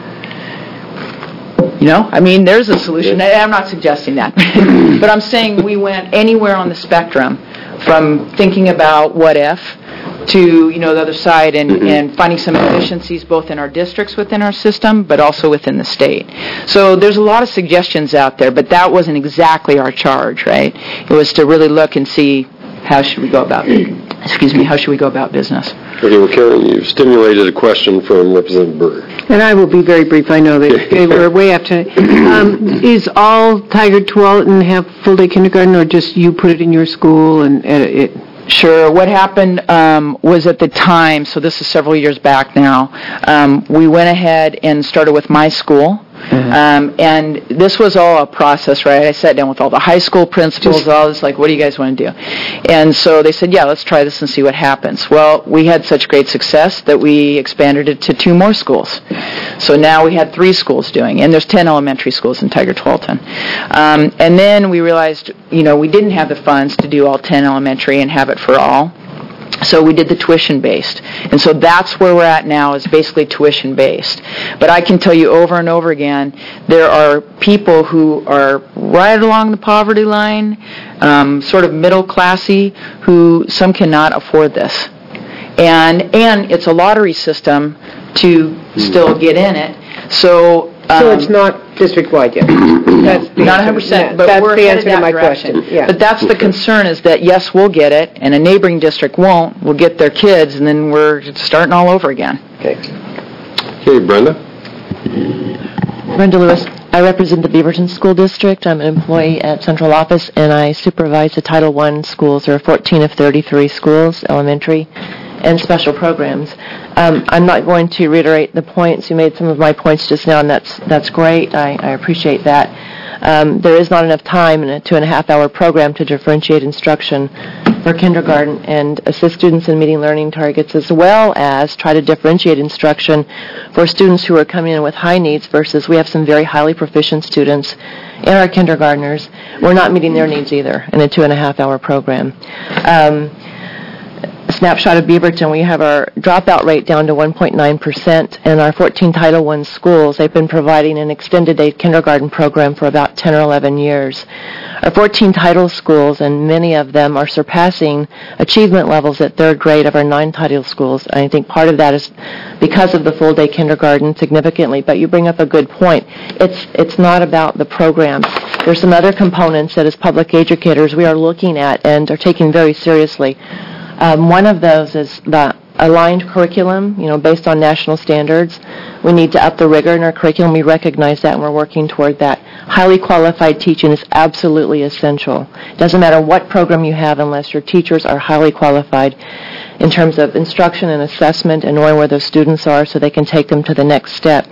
There's a solution. I'm not suggesting that. But I'm saying we went anywhere on the spectrum from thinking about what if to, the other side and finding some efficiencies both in our districts within our system, but also within the state. So there's a lot of suggestions out there, but that wasn't exactly our charge, right? It was to really look and see how should we go about business. Okay, well, Karen, you've stimulated a question from Representative Berger. And I will be very brief. I know that we're way up to is all Tigard Tualatin have full-day kindergarten, or just you put it in your school and it? Sure. What happened was at the time, so this is several years back now, we went ahead and started with my school. And this was all a process, right? I sat down with all the high school principals, all this, like, what do you guys want to do? And so they said, yeah, let's try this and see what happens. Well, we had such great success that we expanded it to 2 more schools. So now we had 3 schools doing, and there's 10 elementary schools in Tigard Tualatin. And then we realized, we didn't have the funds to do all 10 elementary and have it for all. So we did the tuition-based. And so that's where we're at now, is basically tuition-based. But I can tell you over and over again, there are people who are right along the poverty line, sort of middle-classy, who some cannot afford this. And it's a lottery system to still get in it. So it's not district-wide yet? That's not 100%, but that's we're the headed answer to that my direction. question. Yeah. But that's the concern, is that, yes, we'll get it, and a neighboring district won't. We'll get their kids, and then we're starting all over again. Okay, Brenda? Brenda Lewis. I represent the Beaverton School District. I'm an employee at Central Office, and I supervise the Title I schools. There are 14 of 33 schools, elementary, and special programs. I'm not going to reiterate the points. You made some of my points just now, and that's great. I appreciate that. There is not enough time in a 2.5-hour program to differentiate instruction for kindergarten and assist students in meeting learning targets, as well as try to differentiate instruction for students who are coming in with high needs versus we have some very highly proficient students in our kindergartners. We're not meeting their needs either in a 2.5-hour program. snapshot of Beaverton, we have our dropout rate down to 1.9%, and our 14 Title I schools, they've been providing an extended day kindergarten program for about 10 or 11 years. Our 14 Title schools, and many of them are surpassing achievement levels at third grade of our 9 Title schools. I think part of that is because of the full day kindergarten significantly, but you bring up a good point. It's not about the program. There's some other components that as public educators we are looking at and are taking very seriously. One of those is the aligned curriculum, based on national standards. We need to up the rigor in our curriculum. We recognize that, and we're working toward that. Highly qualified teaching is absolutely essential. It doesn't matter what program you have unless your teachers are highly qualified in terms of instruction and assessment and knowing where those students are so they can take them to the next step.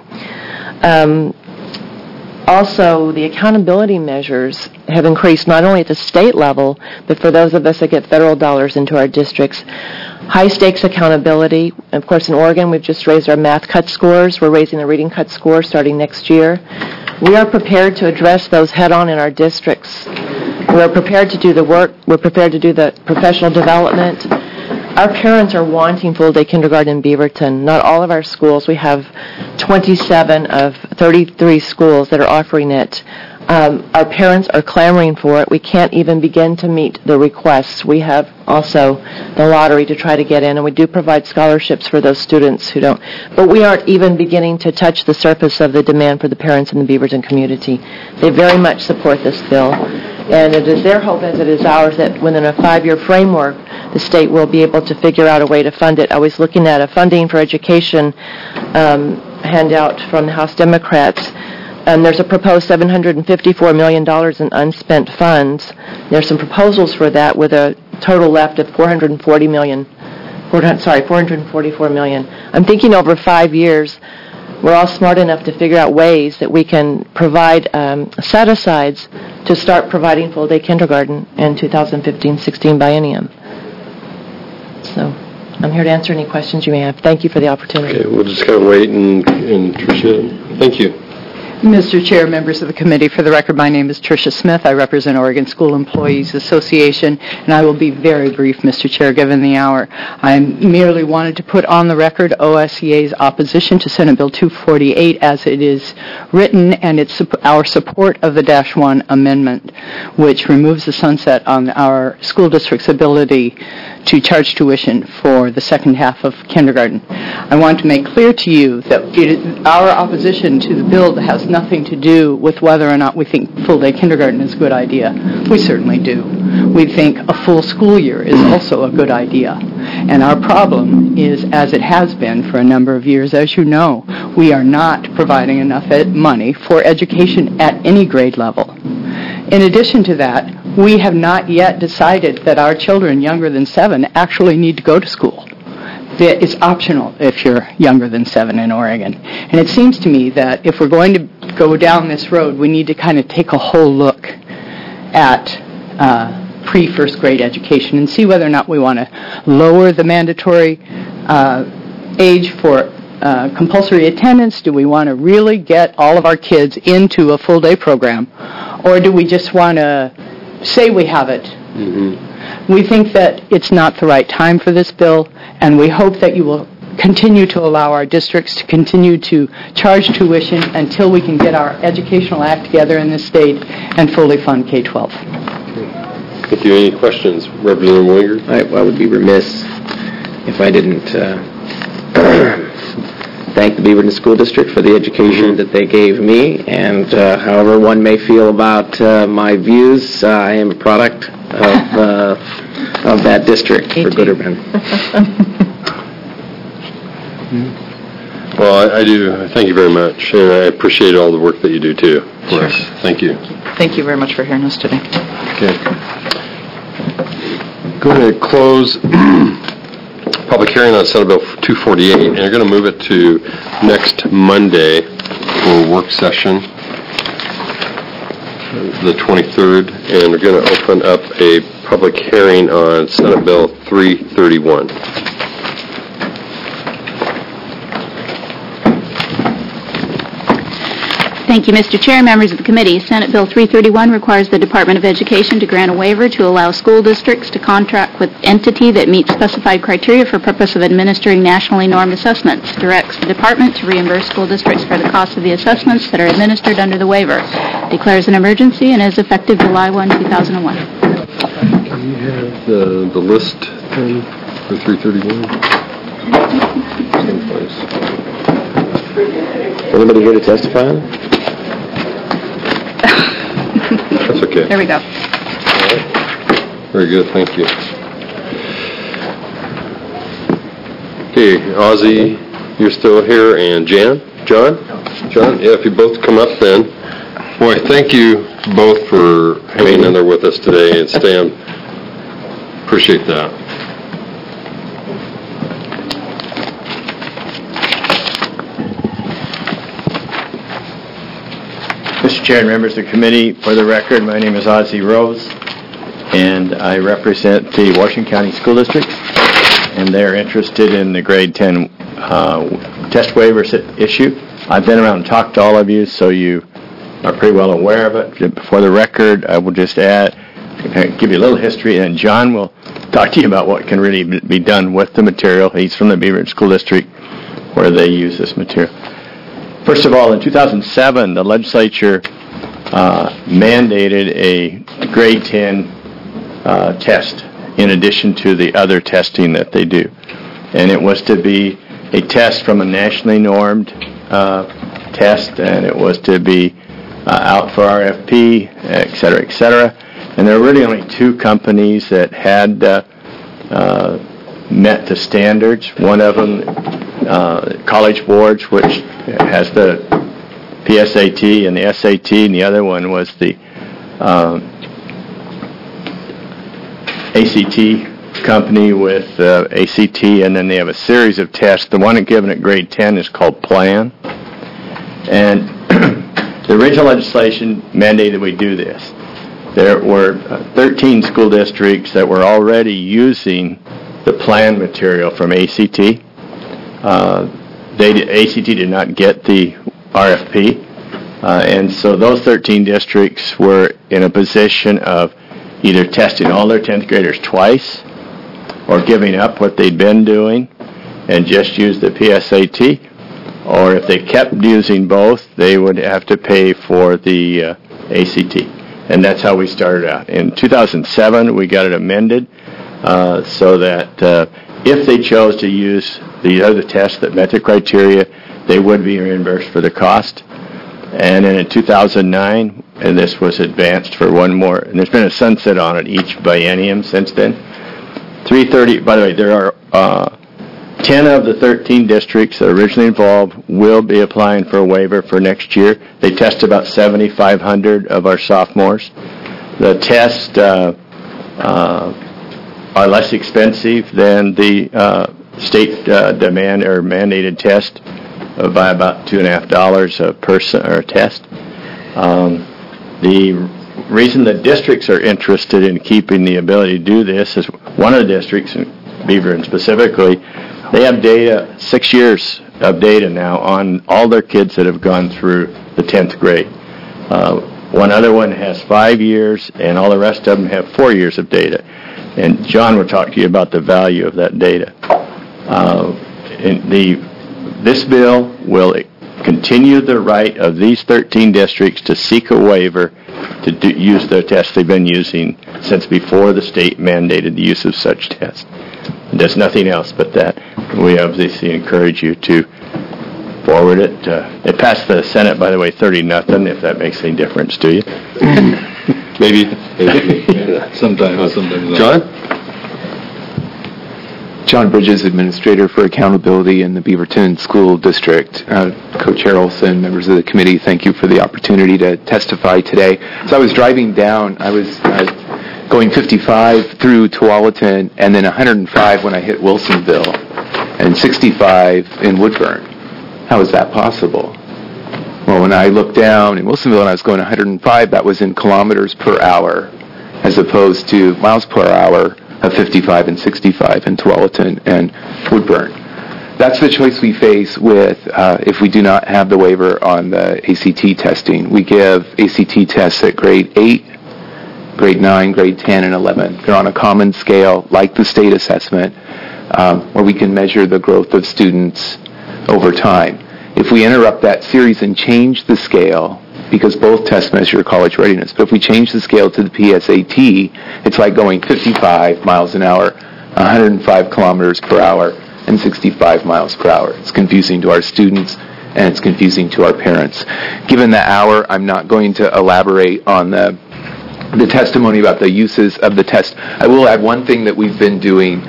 Also, the accountability measures have increased not only at the state level, but for those of us that get federal dollars into our districts. High-stakes accountability. Of course, in Oregon, we've just raised our math cut scores. We're raising the reading cut score starting next year. We are prepared to address those head-on in our districts. We're prepared to do the work. We're prepared to do the professional development. Our parents are wanting full-day kindergarten in Beaverton. Not all of our schools. We have 27 of 33 schools that are offering it. Our parents are clamoring for it. We can't even begin to meet the requests. We have also the lottery to try to get in, and we do provide scholarships for those students who don't. But we aren't even beginning to touch the surface of the demand for the parents in the Beaverton community. They very much support this bill, and it is their hope, as it is ours, that within a 5-year framework, the state will be able to figure out a way to fund it. I was looking at a funding for education handout from the House Democrats, and there's a proposed $754 million in unspent funds. There's some proposals for that with a total left of $444 million. I'm thinking over 5 years, we're all smart enough to figure out ways that we can provide set-asides to start providing full-day kindergarten in 2015-16 biennium. So I'm here to answer any questions you may have. Thank you for the opportunity. Okay, we'll just kind of wait and Tricia, thank you. Mr. Chair, members of the committee, for the record, my name is Tricia Smith. I represent Oregon School Employees Association, and I will be very brief, Mr. Chair, given the hour. I merely wanted to put on the record OSEA's opposition to Senate Bill 248 as it is written, and it's our support of the -1 amendment, which removes the sunset on our school district's ability to charge tuition for the second half of kindergarten. I want to make clear to you that our opposition to the bill has nothing to do with whether or not we think full-day kindergarten is a good idea. We certainly do. We think a full school year is also a good idea. And our problem is, as it has been for a number of years, as you know, we are not providing enough money for education at any grade level. In addition to that, we have not yet decided that our children younger than 7 actually need to go to school. It's optional if you're younger than 7 in Oregon. And it seems to me that if we're going to go down this road, we need to kind of take a whole look at pre-first grade education and see whether or not we want to lower the mandatory age for compulsory attendance. Do we want to really get all of our kids into a full-day program? Or do we just want to say we have it? Mm-hmm. We think that it's not the right time for this bill, and we hope that you will continue to allow our districts to continue to charge tuition until we can get our educational act together in this state and fully fund K-12. Thank you. Any questions? Representative Winger? I would be remiss if I didn't thank the Beaverton School District for the education that they gave me, and however one may feel about my views, I am a product of that district, for good or bad. Well, I do. Thank you very much, and I appreciate all the work that you do, too, for us. Thank you. Thank you very much for hearing us today. Okay. Going to close public hearing on Senate Bill 248, and you're going to move it to next Monday for work session, the 23rd, and we're going to open up a public hearing on Senate Bill 331. Thank you, Mr. Chair, members of the committee. Senate Bill 331 requires the Department of Education to grant a waiver to allow school districts to contract with entity that meets specified criteria for purpose of administering nationally normed assessments. Directs the department to reimburse school districts for the cost of the assessments that are administered under the waiver. Declares an emergency and is effective July 1, 2001. Do you have the list then for 331? Someplace. Anybody here to testify on it? That's okay. There we go. Very good, thank you. Okay, Ozzie, you're still here, and John, yeah, if you both come up then. Boy, thank you both for hanging in there with us today and staying. Appreciate that. Mr. Chair and members of the committee, for the record, my name is Ozzie Rose, and I represent the Washington County School District, and they're interested in the grade 10 test waiver issue. I've been around and talked to all of you, so you are pretty well aware of it. For the record, I will just give you a little history, and John will talk to you about what can really be done with the material. He's from the Beaverton School District, where they use this material. First of all, in 2007, the legislature mandated a grade 10 test in addition to the other testing that they do. And it was to be a test from a nationally normed test, and it was to be out for RFP, et cetera, et cetera. And there were really only two companies that had met the standards. One of them, College Boards, which has the PSAT and the SAT, and the other one was the ACT company with ACT, and then they have a series of tests. The one given at grade 10 is called PLAN. And the original legislation mandated we do this. There were 13 school districts that were already using the PLAN material from ACT. ACT did not get the RFP, and so those 13 districts were in a position of either testing all their 10th graders twice or giving up what they'd been doing and just use the PSAT, or if they kept using both, they would have to pay for the ACT. And that's how we started out. In 2007, we got it amended so that if they chose to use the other tests that met the criteria, they would be reimbursed for the cost. And then in 2009, and this was advanced for one more, and there's been a sunset on it each biennium since then. 330, by the way, there are 10 of the 13 districts that are originally involved will be applying for a waiver for next year. They test about 7,500 of our sophomores. The tests are less expensive than the state demand or mandated test by about $2.50 a person or a test. The reason the districts are interested in keeping the ability to do this is one of the districts, Beaverton specifically, they have data, 6 years of data now on all their kids that have gone through the 10th grade. One other one has 5 years, and all the rest of them have 4 years of data. And John will talk to you about the value of that data. This bill will continue the right of these 13 districts to seek a waiver to use the tests they've been using since before the state mandated the use of such tests. It does nothing else but that. We obviously encourage you to forward it. It passed the Senate, by the way, 30-0, if that makes any difference to you. Maybe. Sometimes. John? John Bridges, Administrator for Accountability in the Beaverton School District. Co-Chair Olson, members of the committee, thank you for the opportunity to testify today. As I was driving down, I was going 55 through Tualatin and then 105 when I hit Wilsonville and 65 in Woodburn. How is that possible? Well, when I looked down in Wilsonville and I was going 105, that was in kilometers per hour as opposed to miles per hour of 55 and 65 in Tualatin and Woodburn. That's the choice we face with if we do not have the waiver on the ACT testing. We give ACT tests at grade 8, grade 9, grade 10, and 11. They're on a common scale, like the state assessment, where we can measure the growth of students over time. If we interrupt that series and change the scale, because both tests measure college readiness, but if we change the scale to the PSAT, it's like going 55 miles an hour, 105 kilometers per hour, and 65 miles per hour. It's confusing to our students, and it's confusing to our parents. Given the hour, I'm not going to elaborate on the testimony about the uses of the test. I will add one thing that we've been doing.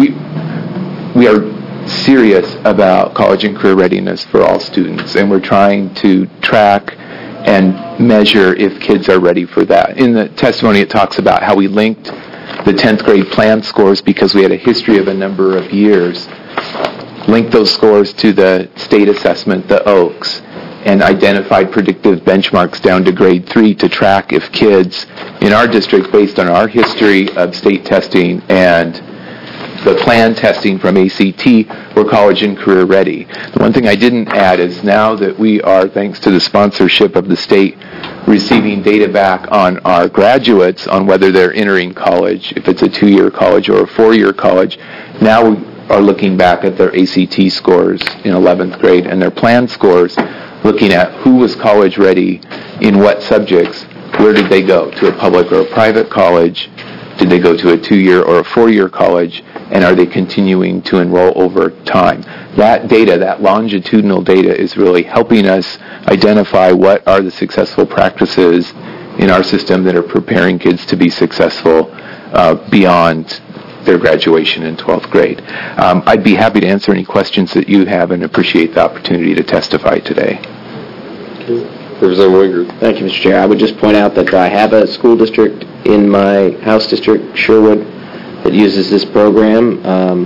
We are serious about college and career readiness for all students, and we're trying to track and measure if kids are ready for that. In the testimony, it talks about how we linked the 10th grade plan scores because we had a history of a number of years, linked those scores to the state assessment, the OAKS, and identified predictive benchmarks down to grade 3 to track if kids in our district, based on our history of state testing and the plan testing from ACT, were college and career ready. The one thing I didn't add is now that we are, thanks to the sponsorship of the state, receiving data back on our graduates on whether they're entering college, if it's a 2-year college or a 4-year college, now we are looking back at their ACT scores in 11th grade and their plan scores, looking at who was college ready in what subjects, where did they go, to a public or a private college, did they go to a 2-year or a 4-year college, and are they continuing to enroll over time? That data, that longitudinal data, is really helping us identify what are the successful practices in our system that are preparing kids to be successful beyond their graduation in 12th grade. I'd be happy to answer any questions that you have and appreciate the opportunity to testify today. Representative Wingert. Thank you, Mr. Chair. I would just point out that I have a school district in my house district, Sherwood, that uses this program,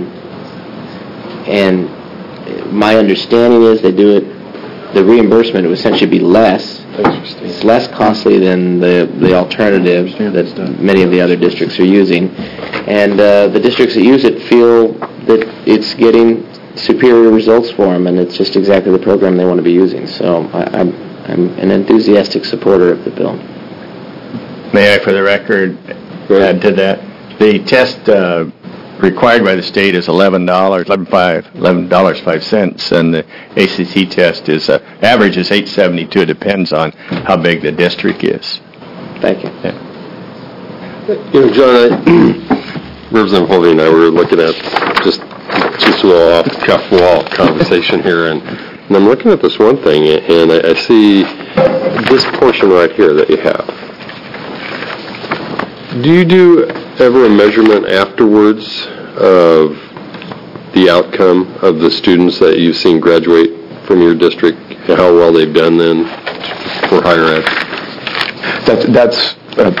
and my understanding is they do it, the reimbursement would essentially be less. It's less costly than the alternative that many of the other districts are using. And the districts that use it feel that it's getting superior results for them, and it's just exactly the program they want to be using. So I'm an enthusiastic supporter of the bill. May I, for the record, add to that? The test required by the state is $11.05, and the ACT test is average is $8.72. It depends on how big the district is. Thank you. Yeah. You know, John, Representative Hovey and I were looking at just a little off-the-cuff wall conversation here, and I'm looking at this one thing, and I see this portion right here that you have. Do you do ever a measurement afterwards of the outcome of the students that you've seen graduate from your district, and how well they've done then for higher ed? That's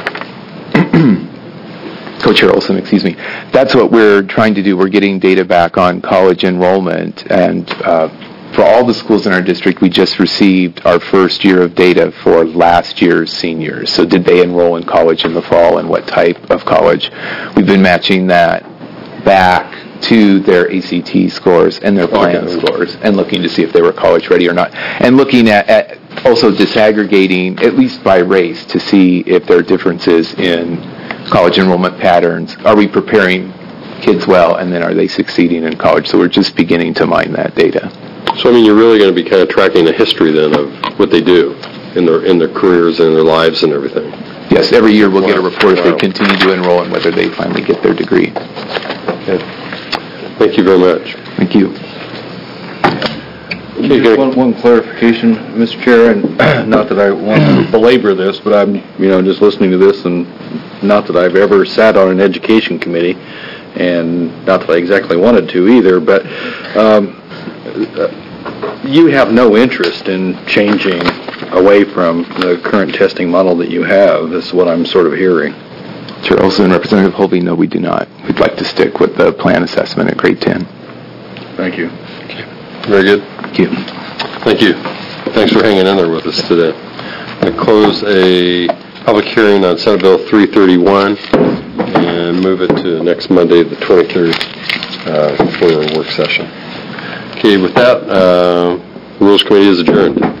Co-Chair Olson, excuse me. That's what we're trying to do. We're getting data back on college enrollment, and for all the schools in our district, we just received our first year of data for last year's seniors. So did they enroll in college in the fall, and what type of college? We've been matching that back to their ACT scores and their plan scores, and looking to see if they were college ready or not. And looking at also disaggregating, at least by race, to see if there are differences in college enrollment patterns. Are we preparing kids well, and then are they succeeding in college? So we're just beginning to mine that data. So, I mean, you're really going to be kind of tracking the history then of what they do in their careers and their lives and everything. Yes, every year we'll get a report if they continue to enroll and whether they finally get their degree. Okay. Thank you very much. Thank you. Just one clarification, Mr. Chair, and not that I want to belabor this, but I'm, just listening to this, and not that I've ever sat on an education committee, and not that I exactly wanted to either, but you have no interest in changing away from the current testing model that you have. This is what I'm sort of hearing. Chair Olson, Representative Hovey, no, we do not. We'd like to stick with the plan assessment at grade 10. Thank you. Very good. Thank you. Thank you. Thanks for hanging in there with us today. I close a public hearing on Senate Bill 331 and move it to next Monday, the 23rd, for a work session. Okay, with that, Rules Committee is adjourned.